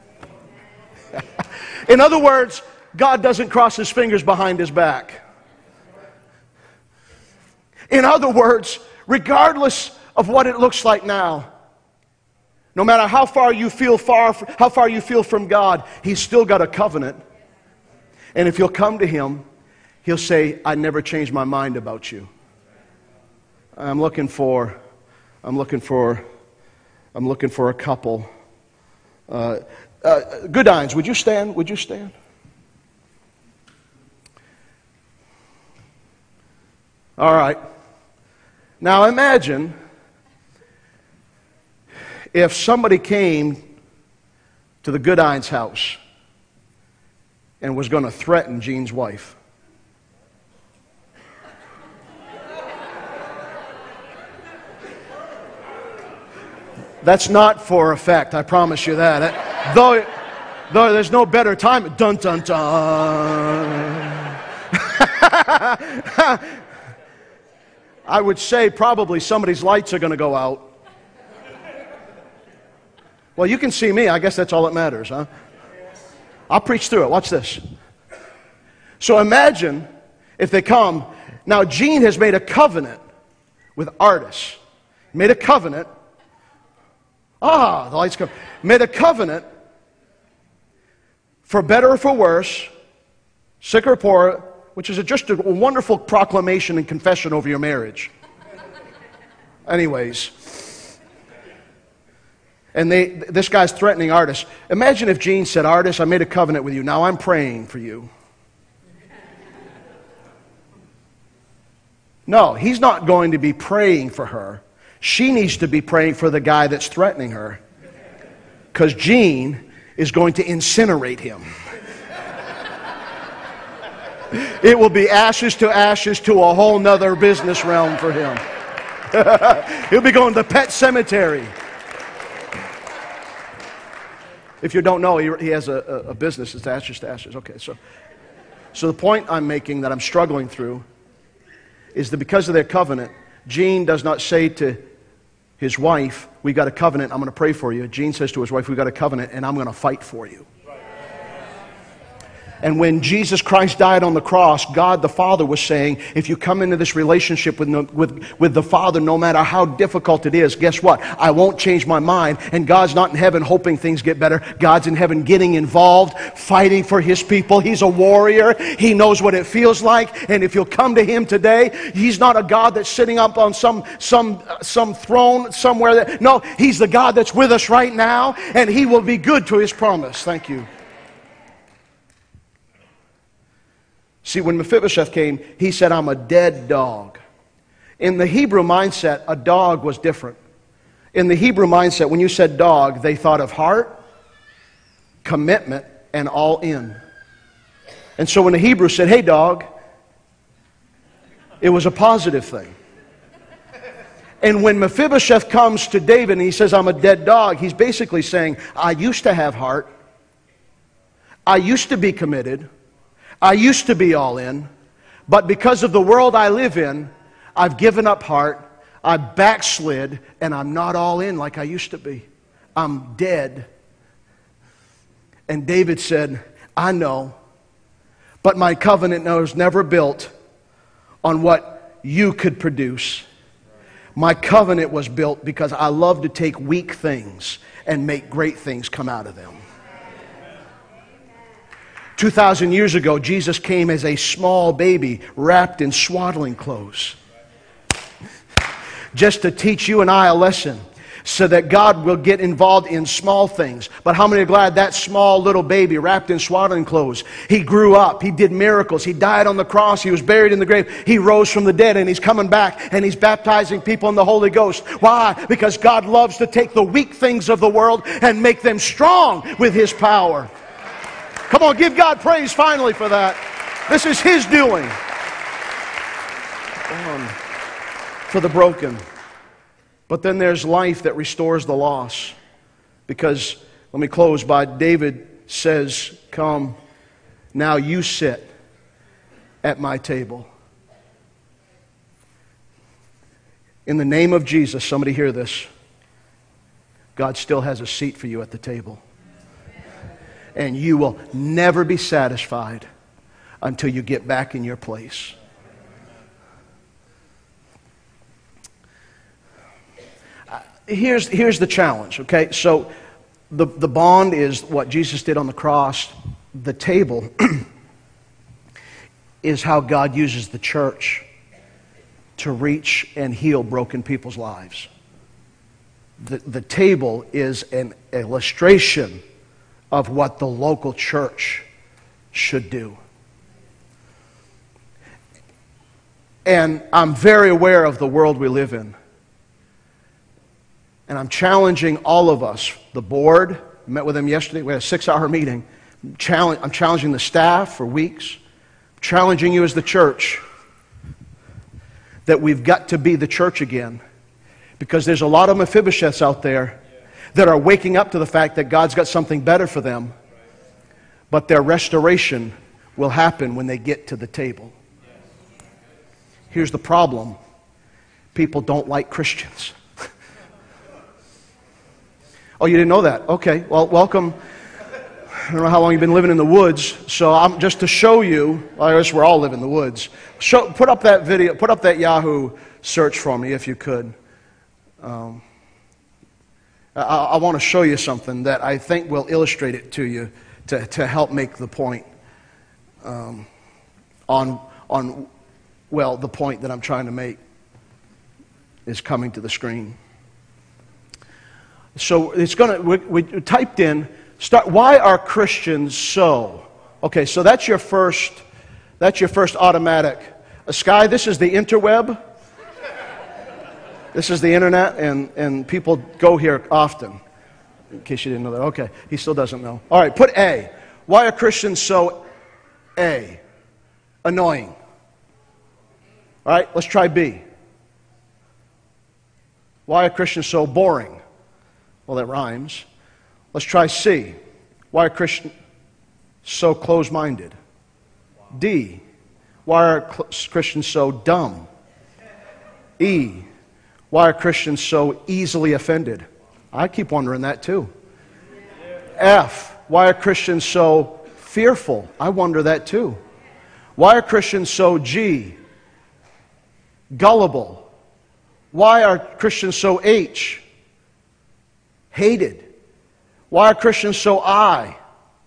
In other words, God doesn't cross His fingers behind His back. In other words, regardless of what it looks like now, no matter how far you feel far, how far you feel from God, He's still got a covenant. And if you'll come to Him, He'll say, I never changed my mind about you. I'm looking for, I'm looking for, I'm looking for a couple. Uh, uh, Goodines, would you stand? Would you stand? All right. Now imagine if somebody came to the Goodines house and was going to threaten Gene's wife. That's not for effect, I promise you that. Though, though there's no better time. Dun, dun, dun. I would say probably somebody's lights are going to go out. Well, you can see me. I guess that's all that matters, huh? I'll preach through it. Watch this. So imagine if they come. Now, Gene has made a covenant with Artis. Made a covenant. Ah, the lights come. Made a covenant for better or for worse, sick or poor, which is a, just a wonderful proclamation and confession over your marriage. Anyways. And they, this guy's threatening Artis. Imagine if Gene said, Artis, I made a covenant with you. Now I'm praying for you. No, he's not going to be praying for her. She needs to be praying for the guy that's threatening her. Because Gene is going to incinerate him. It will be ashes to ashes to a whole nother business realm for him. He'll be going to the pet cemetery. If you don't know, he, he has a, a business. It's ashes to ashes. Okay, so, so the point I'm making that I'm struggling through is that because of their covenant, Gene does not say to his wife, we got a covenant, I'm going to pray for you. Gene says to his wife, we got a covenant, and I'm going to fight for you. And when Jesus Christ died on the cross, God the Father was saying, if you come into this relationship with, no, with, with the Father, no matter how difficult it is, guess what? I won't change my mind. And God's not in heaven hoping things get better. God's in heaven getting involved, fighting for His people. He's a warrior. He knows what it feels like. And if you'll come to Him today, He's not a God that's sitting up on some, some, some throne somewhere. That, no, He's the God that's with us right now. And He will be good to His promise. Thank you. See, when Mephibosheth came, he said, I'm a dead dog. In the Hebrew mindset, a dog was different. In the Hebrew mindset, when you said dog, they thought of heart, commitment, and all in. And so when the Hebrew said, hey dog, it was a positive thing. And when Mephibosheth comes to David and he says, I'm a dead dog, he's basically saying, I used to have heart. I used to be committed. I used to be all in. But because of the world I live in, I've given up heart. I backslid, and I'm not all in like I used to be. I'm dead. And David said, I know, but my covenant was never built on what you could produce. My covenant was built because I love to take weak things and make great things come out of them. two thousand years ago, Jesus came as a small baby wrapped in swaddling clothes, just to teach you and I a lesson, so that God will get involved in small things. But how many are glad that small little baby wrapped in swaddling clothes, he grew up, he did miracles, he died on the cross, he was buried in the grave, he rose from the dead, and he's coming back, and he's baptizing people in the Holy Ghost. Why? Because God loves to take the weak things of the world and make them strong with His power. Come on, give God praise finally for that. This is His doing. Um, for the broken. But then there's life that restores the loss. Because, let me close by, David says, come, now you sit at my table. In the name of Jesus, somebody hear this. God still has a seat for you at the table. And you will never be satisfied until you get back in your place. Here's, here's the challenge, okay? So the, the bond is what Jesus did on the cross. The table is how God uses the church to reach and heal broken people's lives. The, the table is an illustration of what the local church should do. And I'm very aware of the world we live in. And I'm challenging all of us, the board, I met with them yesterday, we had a six-hour meeting. I'm challenging the staff for weeks. I'm challenging you as the church that we've got to be the church again. Because there's a lot of Mephibosheths out there that are waking up to the fact that God's got something better for them. But their restoration will happen when they get to the table. Here's the problem. People don't like Christians. Oh, you didn't know that? Okay, well, welcome. I don't know how long you've been living in the woods, so I'm just to show you, well, I guess we're all living in the woods. Show, put up that video, put up that Yahoo search for me if you could. Um, I, I want to show you something that I think will illustrate it to you to, to help make the point um, on, on, well, the point that I'm trying to make is coming to the screen. So it's going to, we, we typed in, start, why are Christians so? Okay, so that's your first, that's your first automatic. Uh, Sky, this is the interweb. This is the internet, and, and people go here often. In case you didn't know that. Okay, he still doesn't know. All right, put A. Why are Christians so A? Annoying. All right, let's try B. Why are Christians so boring? Well, that rhymes. Let's try C. Why are Christians so close-minded? D. Why are Christians so dumb? E. Why are Christians so easily offended? I keep wondering that too. F. Why are Christians so fearful? I wonder that too. Why are Christians so G? Gullible. Why are Christians so H? Hated. Why are Christians so I?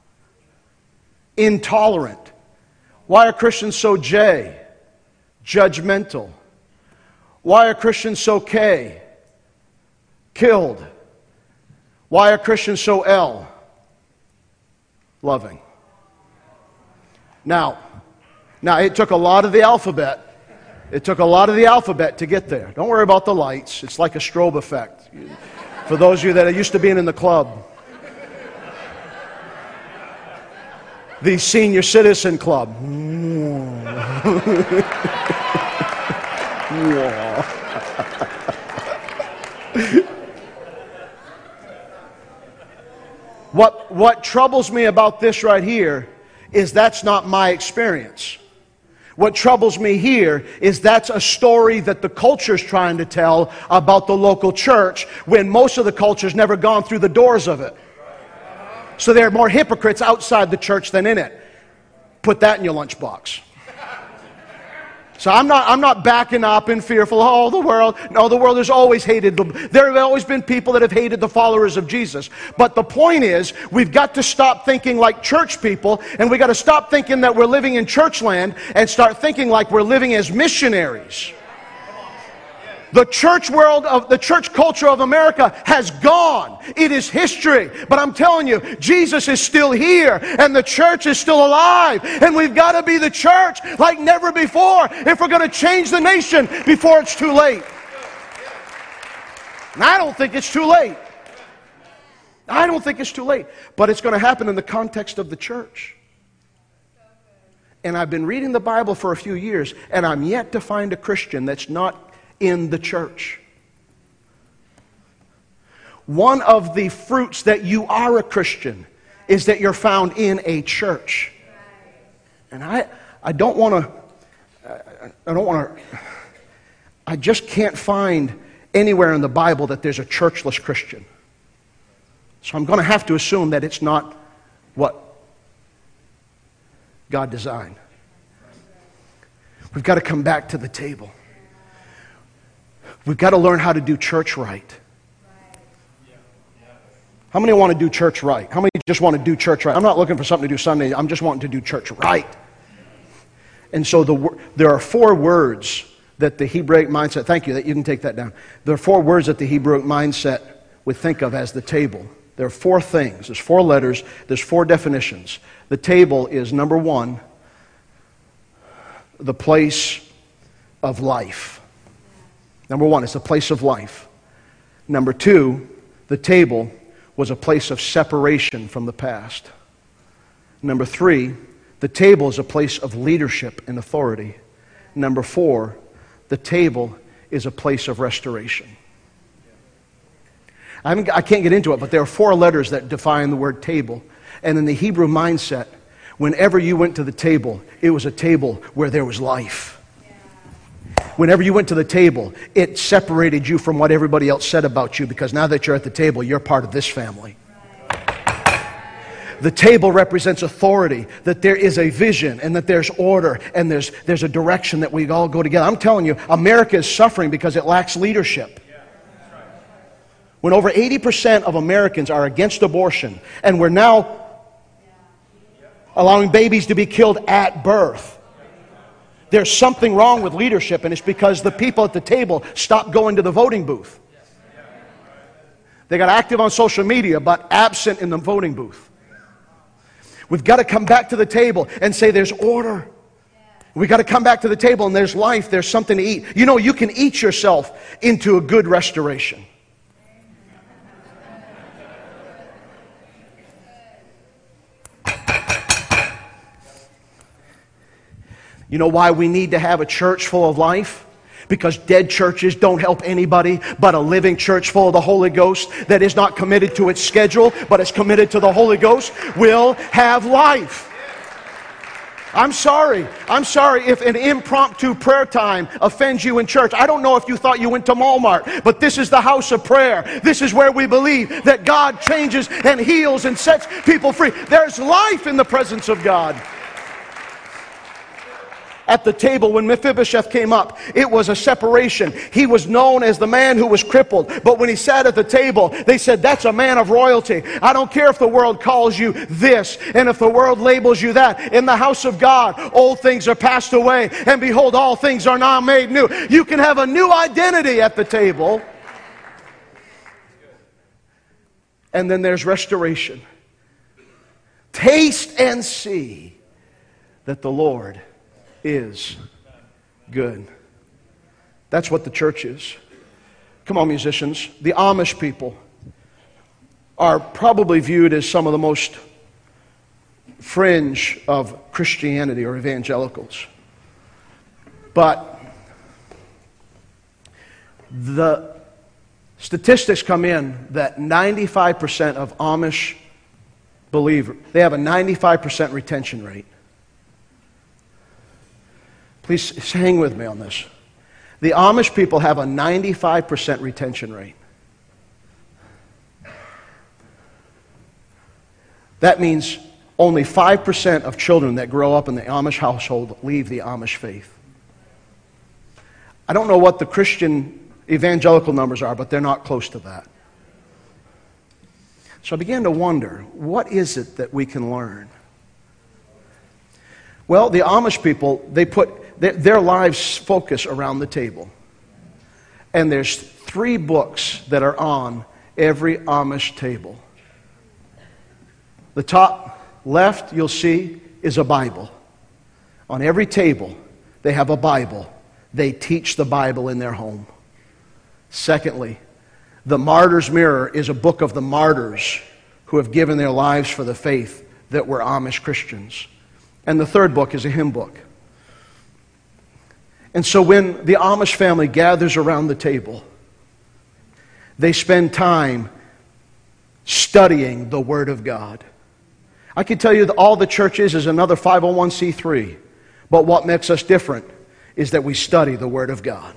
Intolerant. Why are Christians so J? Judgmental. Why are Christians so K? Killed. Why are Christians so L? Loving. Now, Now, it took a lot of the alphabet. It took a lot of the alphabet to get there. Don't worry about the lights. It's like a strobe effect. For those of you that are used to being in the club. The senior citizen club. What, what troubles me about this right here is that's not my experience. What troubles me here is that's a story that the culture's trying to tell about the local church when most of the culture's never gone through the doors of it. So there are more hypocrites outside the church than in it. Put that in your lunchbox. So I'm not, I'm not backing up and fearful, oh, the world. No, the world has always hated them. There have always been people that have hated the followers of Jesus. But the point is, we've got to stop thinking like church people, and we've got to stop thinking that we're living in church land and start thinking like we're living as missionaries. The church world of the church culture of America has gone. It is history. But I'm telling you, Jesus is still here and the church is still alive. And we've got to be the church like never before if we're going to change the nation before it's too late. And I don't think it's too late. I don't think it's too late. But it's going to happen in the context of the church. And I've been reading the Bible for a few years, and I'm yet to find a Christian that's not in the church. One of the fruits that you are a Christian is that you're found in a church. And I, I don't want to, I don't want to, I just can't find anywhere in the Bible that there's a churchless Christian. So I'm going to have to assume that it's not what God designed. We've got to come back to the table. We've got to learn how to do church right. How many want to do church right? How many just want to do church right? I'm not looking for something to do Sunday. I'm just wanting to do church right. And so the, there are four words that the Hebraic mindset, thank you, that you can take that down. There are four words that the Hebraic mindset would think of as the table. There are four things. There's four letters. There's four definitions. The table is, number one, the place of life. Number one, it's a place of life. Number two, the table was a place of separation from the past. Number three, the table is a place of leadership and authority. Number four, the table is a place of restoration. I, haven't, I can't get into it, but there are four letters that define the word table. And in the Hebrew mindset, whenever you went to the table, it was a table where there was life. Whenever you went to the table, it separated you from what everybody else said about you, because now that you're at the table, you're part of this family. The table represents authority, that there is a vision and that there's order and there's, there's a direction that we all go together. I'm telling you, America is suffering because it lacks leadership. When over eighty percent of Americans are against abortion, and we're now allowing babies to be killed at birth, there's something wrong with leadership, and it's because the people at the table stopped going to the voting booth. They got active on social media, but absent in the voting booth. We've got to come back to the table and say there's order. We've got to come back to the table and there's life, there's something to eat. You know, you can eat yourself into a good restoration. You know why we need to have a church full of life? Because dead churches don't help anybody, but a living church full of the Holy Ghost that is not committed to its schedule, but is committed to the Holy Ghost, will have life. I'm sorry. I'm sorry if an impromptu prayer time offends you in church. I don't know if you thought you went to Walmart, but this is the house of prayer. This is where we believe that God changes and heals and sets people free. There's life in the presence of God. At the table, when Mephibosheth came up, it was a separation. He was known as the man who was crippled. But when he sat at the table, they said, that's a man of royalty. I don't care if the world calls you this, and if the world labels you that. In the house of God, old things are passed away, and behold, all things are now made new. You can have a new identity at the table. And then there's restoration. Taste and see that the Lord is good. That's what the church is. Come on, musicians. The Amish people are probably viewed as some of the most fringe of Christianity or evangelicals. But the statistics come in that ninety-five percent of Amish believers, they have a ninety-five percent retention rate. Please hang with me on this. The Amish people have a ninety-five percent retention rate. That means only five percent of children that grow up in the Amish household leave the Amish faith. I don't know what the Christian evangelical numbers are, but they're not close to that. So I began to wonder, what is it that we can learn? Well, the Amish people, they put their, their lives focus around the table. And there's three books that are on every Amish table. The top left, you'll see, is a Bible. On every table, they have a Bible. They teach the Bible in their home. Secondly, the Martyr's Mirror is a book of the martyrs who have given their lives for the faith that were Amish Christians. And the third book is a hymn book. And so when the Amish family gathers around the table, they spend time studying the Word of God. I can tell you that all the church is is another five oh one c three. But what makes us different is that we study the Word of God.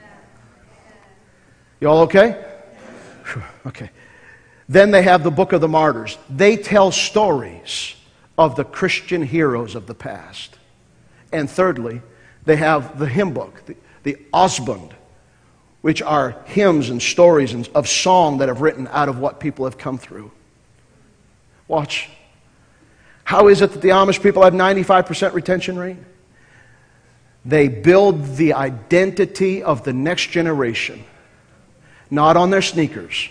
You all okay? Okay. Then they have the Book of the Martyrs. They tell stories of the Christian heroes of the past. And thirdly, they have the hymn book, the, the Osbund, which are hymns and stories and, of song that have written out of what people have come through. Watch. How is it that the Amish people have ninety-five percent retention rate? They build the identity of the next generation, not on their sneakers,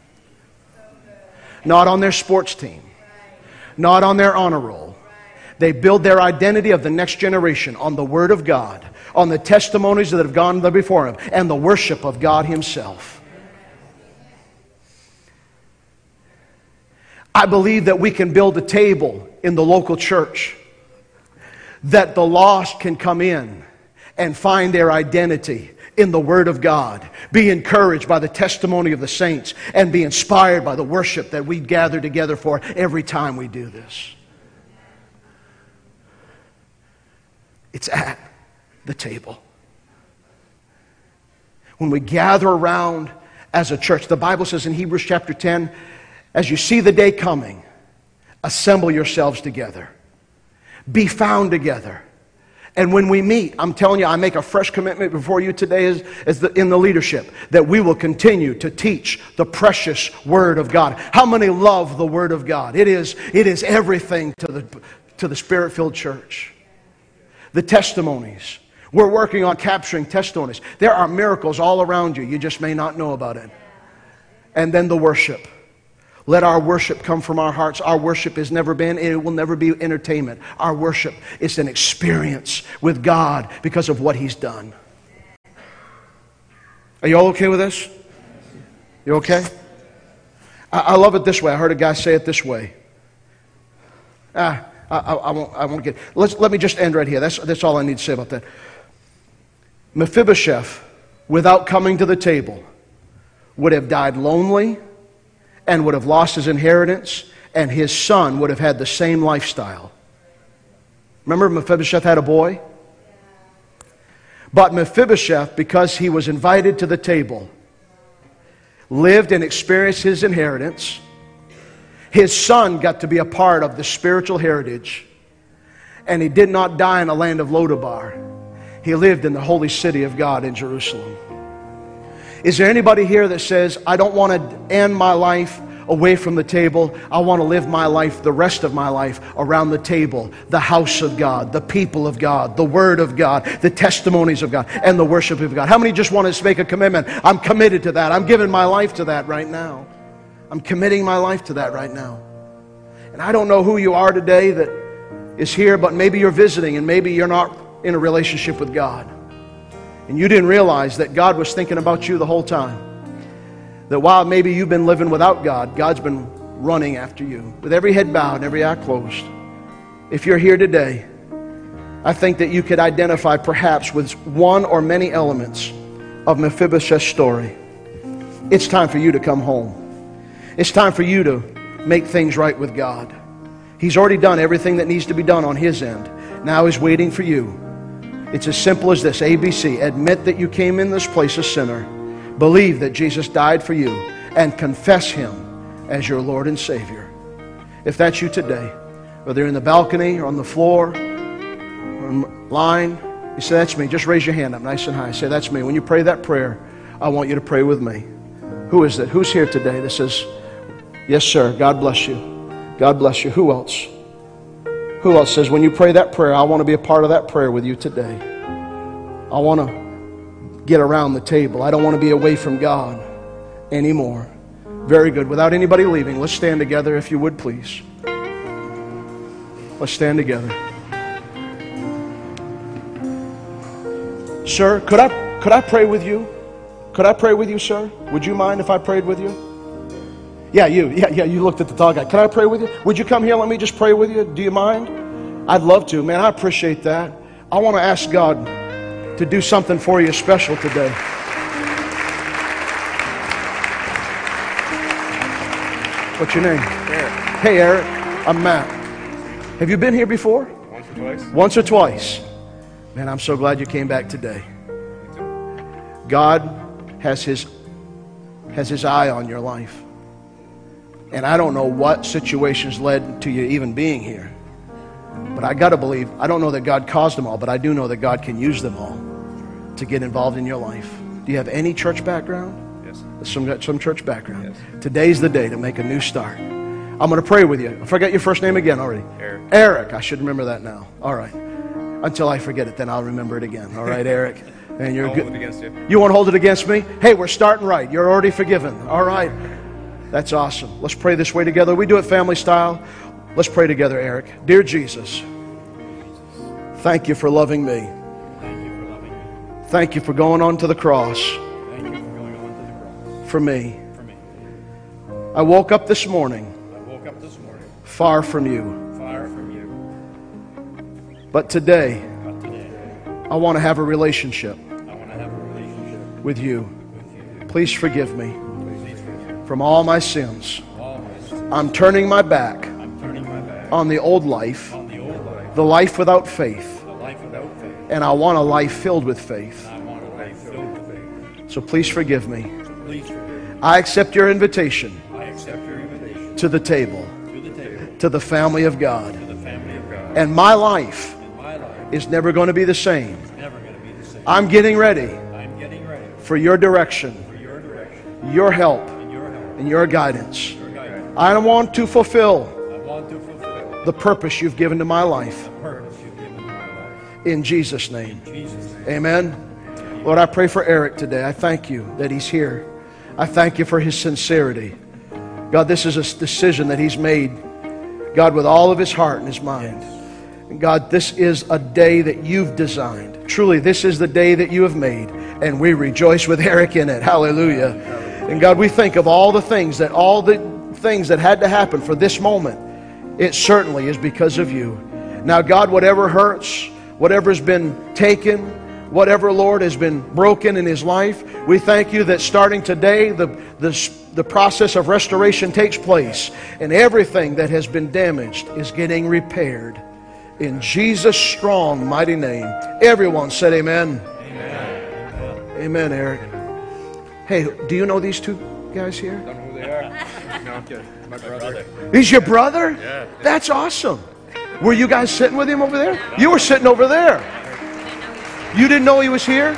not on their sports team, not on their honor roll. They build their identity of the next generation on the Word of God, on the testimonies that have gone there before Him, and the worship of God Himself. I believe that we can build a table in the local church that the lost can come in and find their identity in the Word of God, be encouraged by the testimony of the saints, and be inspired by the worship that we gather together for every time we do this. It's at the table. When we gather around as a church, the Bible says in Hebrews chapter ten, as you see the day coming, assemble yourselves together. Be found together. And when we meet, I'm telling you, I make a fresh commitment before you today as, as the, in the leadership, that we will continue to teach the precious Word of God. How many love the Word of God? It is, it is everything to the, to the Spirit-filled church. The testimonies. We're working on capturing testimonies. There are miracles all around you. You just may not know about it. And then the worship. Let our worship come from our hearts. Our worship has never been, and it will never be entertainment. Our worship is an experience with God because of what He's done. Are you all okay with this? You okay? I, I love it this way. I heard a guy say it this way. Ah, I, I, I won't. I won't get. Let's let me just end right here. That's that's all I need to say about that. Mephibosheth, without coming to the table, would have died lonely and would have lost his inheritance, and his son would have had the same lifestyle. Remember, Mephibosheth had a boy? But Mephibosheth, because he was invited to the table, lived and experienced his inheritance. His son got to be a part of the spiritual heritage, and he did not die in the land of Lodabar. He lived in the holy city of God in Jerusalem. Is there anybody here that says, I don't want to end my life away from the table. I want to live my life, the rest of my life, around the table, the house of God, the people of God, the Word of God, the testimonies of God, and the worship of God? How many just want to make a commitment? I'm committed to that. I'm giving my life to that right now. I'm committing my life to that right now. And I don't know who you are today that is here, but maybe you're visiting and maybe you're not in a relationship with God. And you didn't realize that God was thinking about you the whole time. That while maybe you've been living without God, God's been running after you. With every head bowed and every eye closed. If you're here today, I think that you could identify perhaps with one or many elements of Mephibosheth's story. It's time for you to come home. It's time for you to make things right with God. He's already done everything that needs to be done on His end. Now He's waiting for you. It's as simple as this, A B C. Admit that you came in this place a sinner. Believe that Jesus died for you. And confess Him as your Lord and Savior. If that's you today, whether you're in the balcony or on the floor or online, you say, that's me. Just raise your hand up nice and high. Say, that's me. When you pray that prayer, I want you to pray with me. Who is that? Who's here today that says, yes, sir, God bless you. God bless you. Who else? Who else says, when you pray that prayer, I want to be a part of that prayer with you today. I want to get around the table. I don't want to be away from God anymore. Very good. Without anybody leaving, let's stand together if you would, please. Let's stand together. Sir, could I could I pray with you? Could I pray with you, sir? Would you mind if I prayed with you? Yeah, you. Yeah, yeah, you looked at the tall guy. Can I pray with you? Would you come here? Let me just pray with you. Do you mind? I'd love to. Man, I appreciate that. I want to ask God to do something for you special today. What's your name? Eric. Hey, Eric. I'm Matt. Have you been here before? Once or twice. Once or twice. Man, I'm so glad you came back today. God has His, has His eye on your life. And I don't know what situations led to you even being here. But I got to believe, I don't know that God caused them all, but I do know that God can use them all to get involved in your life. Do you have any church background? Yes. Some, some church background. Yes. Today's the day to make a new start. I'm going to pray with you. I forgot your first name again already. Eric. Eric. I should remember that now. All right. Until I forget it, then I'll remember it again. All right, Eric. And you're I'll good. hold it against you. You won't hold it against me? Hey, we're starting right. You're already forgiven. All right. That's awesome. Let's pray this way together. We do it family style. Let's pray together, Eric. Dear Jesus, thank you for loving me. Thank you for loving me. Thank you for going on to the cross Thank you for going on to the cross for me. for me. I woke up this morning I woke up this morning far from you. far from you. But today, But today, I want to have a relationship I want to have a relationship with you. with you. Please forgive me Please forgive me from all my sins. all my sins. I'm turning my back I'm turning my back on the old life, on the old life, the life without faith, the life without faith. and I want a life filled with faith. I want a life filled with faith. So please forgive me. Please forgive me. I accept your invitation I accept your invitation to the table, to the table, to the family of God. to the family of God. And my life And my life is never going to be the same. is never going to be the same. I'm getting ready I'm getting ready for your direction, for your direction your help, and your help, and your guidance. your guidance. I want to fulfill I want to fulfill the purpose you've given to my life. the purpose you've given to my life. In Jesus' name. In Jesus' name. Amen. Lord, I pray for Eric today. I thank you that he's here. I thank you for his sincerity. God, this is a decision that he's made, God, with all of his heart and his mind. And God, this is a day that you've designed. Truly, this is the day that you have made, and we rejoice with Eric in it. Hallelujah. And God, we think of all the things that all the things that had to happen for this moment. It certainly is because of you. Now, God, whatever hurts, whatever has been taken, whatever, Lord, has been broken in his life, we thank you that starting today, the, the, the process of restoration takes place, and everything that has been damaged is getting repaired. In Jesus' strong, mighty name. Everyone said amen. Amen. Amen, Eric. Hey, do you know these two guys here? Don't know who they are. No, I'm kidding. My brother. He's your brother? Yeah. That's awesome. Were you guys sitting with him over there? You were sitting over there. You didn't know he was here?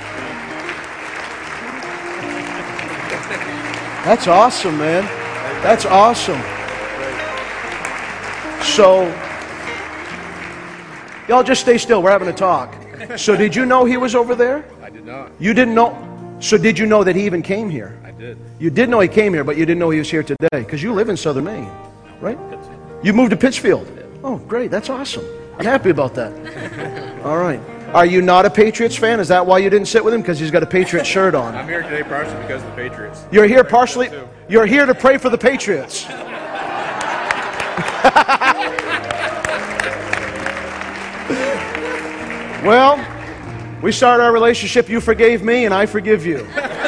That's awesome, man. That's awesome. So, y'all just stay still. We're having a talk. So did you know he was over there? I did not. You didn't know? So did you know that he even came here? I did. You did know he came here, but you didn't know he was here today because you live in Southern Maine, right? You moved to Pittsfield. Oh, great. That's awesome. I'm happy about that. All right. Are you not a Patriots fan? Is that why you didn't sit with him? Because he's got a Patriots shirt on. I'm here today partially because of the Patriots. You're here partially. You're here to pray for the Patriots. Well, we started our relationship. You forgave me, and I forgive you.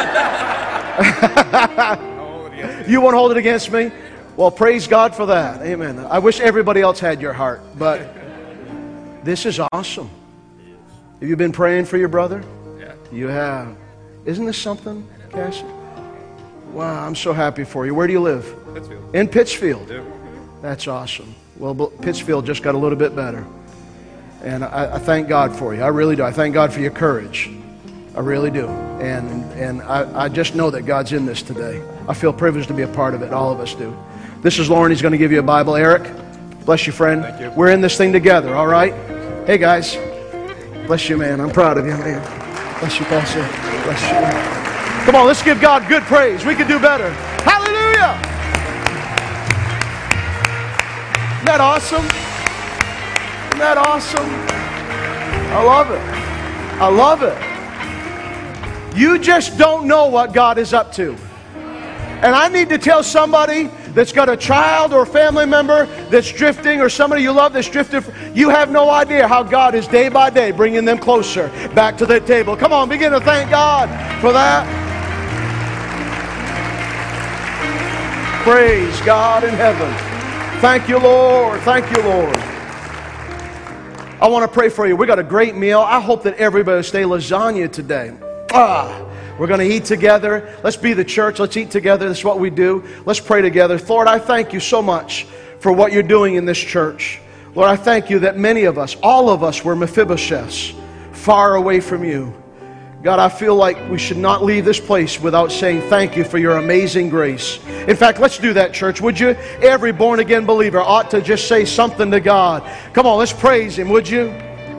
You won't hold it against me? Well, praise God for that. Amen. I wish everybody else had your heart, but this is awesome. Have you been praying for your brother? Yeah. You have. Isn't this something, Cassie? Wow, I'm so happy for you. Where do you live? Pittsfield. In Pittsfield. Yeah. That's awesome. Well, Pittsfield just got a little bit better. And I, I thank God for you. I really do. I thank God for your courage. I really do. And and I, I just know that God's in this today. I feel privileged to be a part of it. All of us do. This is Lauren. He's going to give you a Bible. Eric, bless you, friend. Thank you. We're in this thing together, all right? Hey, guys. Bless you, man. I'm proud of you, man. Bless you, Pastor. Bless you. Come on, let's give God good praise. We can do better. Hallelujah! Isn't that awesome? Isn't that awesome? I love it. I love it. You just don't know what God is up to. And I need to tell somebody that's got a child or a family member that's drifting, or somebody you love that's drifted, you have no idea how God is day by day bringing them closer back to the table. Come on, begin to thank God for that. Praise God in heaven. Thank you, Lord. Thank you, Lord. I want to pray for you. We got a great meal. I hope that everybody will stay lasagna today. Ah, we're going to eat together. Let's be the church. Let's eat together. That's what we do. Let's pray together. Lord, I thank you so much for what you're doing in this church. Lord, I thank you that many of us, all of us, were Mephibosheths, far away from you. God, I feel like we should not leave this place without saying thank you for your amazing grace. In fact, let's do that, church, would you? Every born-again believer ought to just say something to God. Come on, let's praise Him, would you?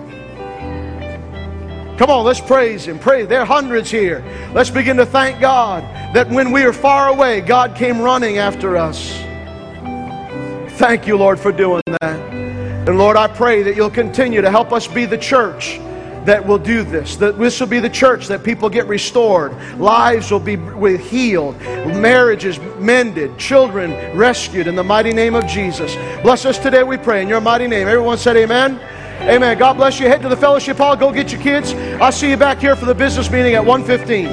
Come on, let's praise Him. Pray. There are hundreds here. Let's begin to thank God that when we are far away, God came running after us. Thank you, Lord, for doing that. And Lord, I pray that you'll continue to help us be the church that will do this. That this will be the church that people get restored. Lives will be healed. Marriages mended. Children rescued in the mighty name of Jesus. Bless us today, we pray, in your mighty name. Everyone said amen. Amen. God bless you. Head to the fellowship hall. Go get your kids. I'll see you back here for the business meeting at one fifteen.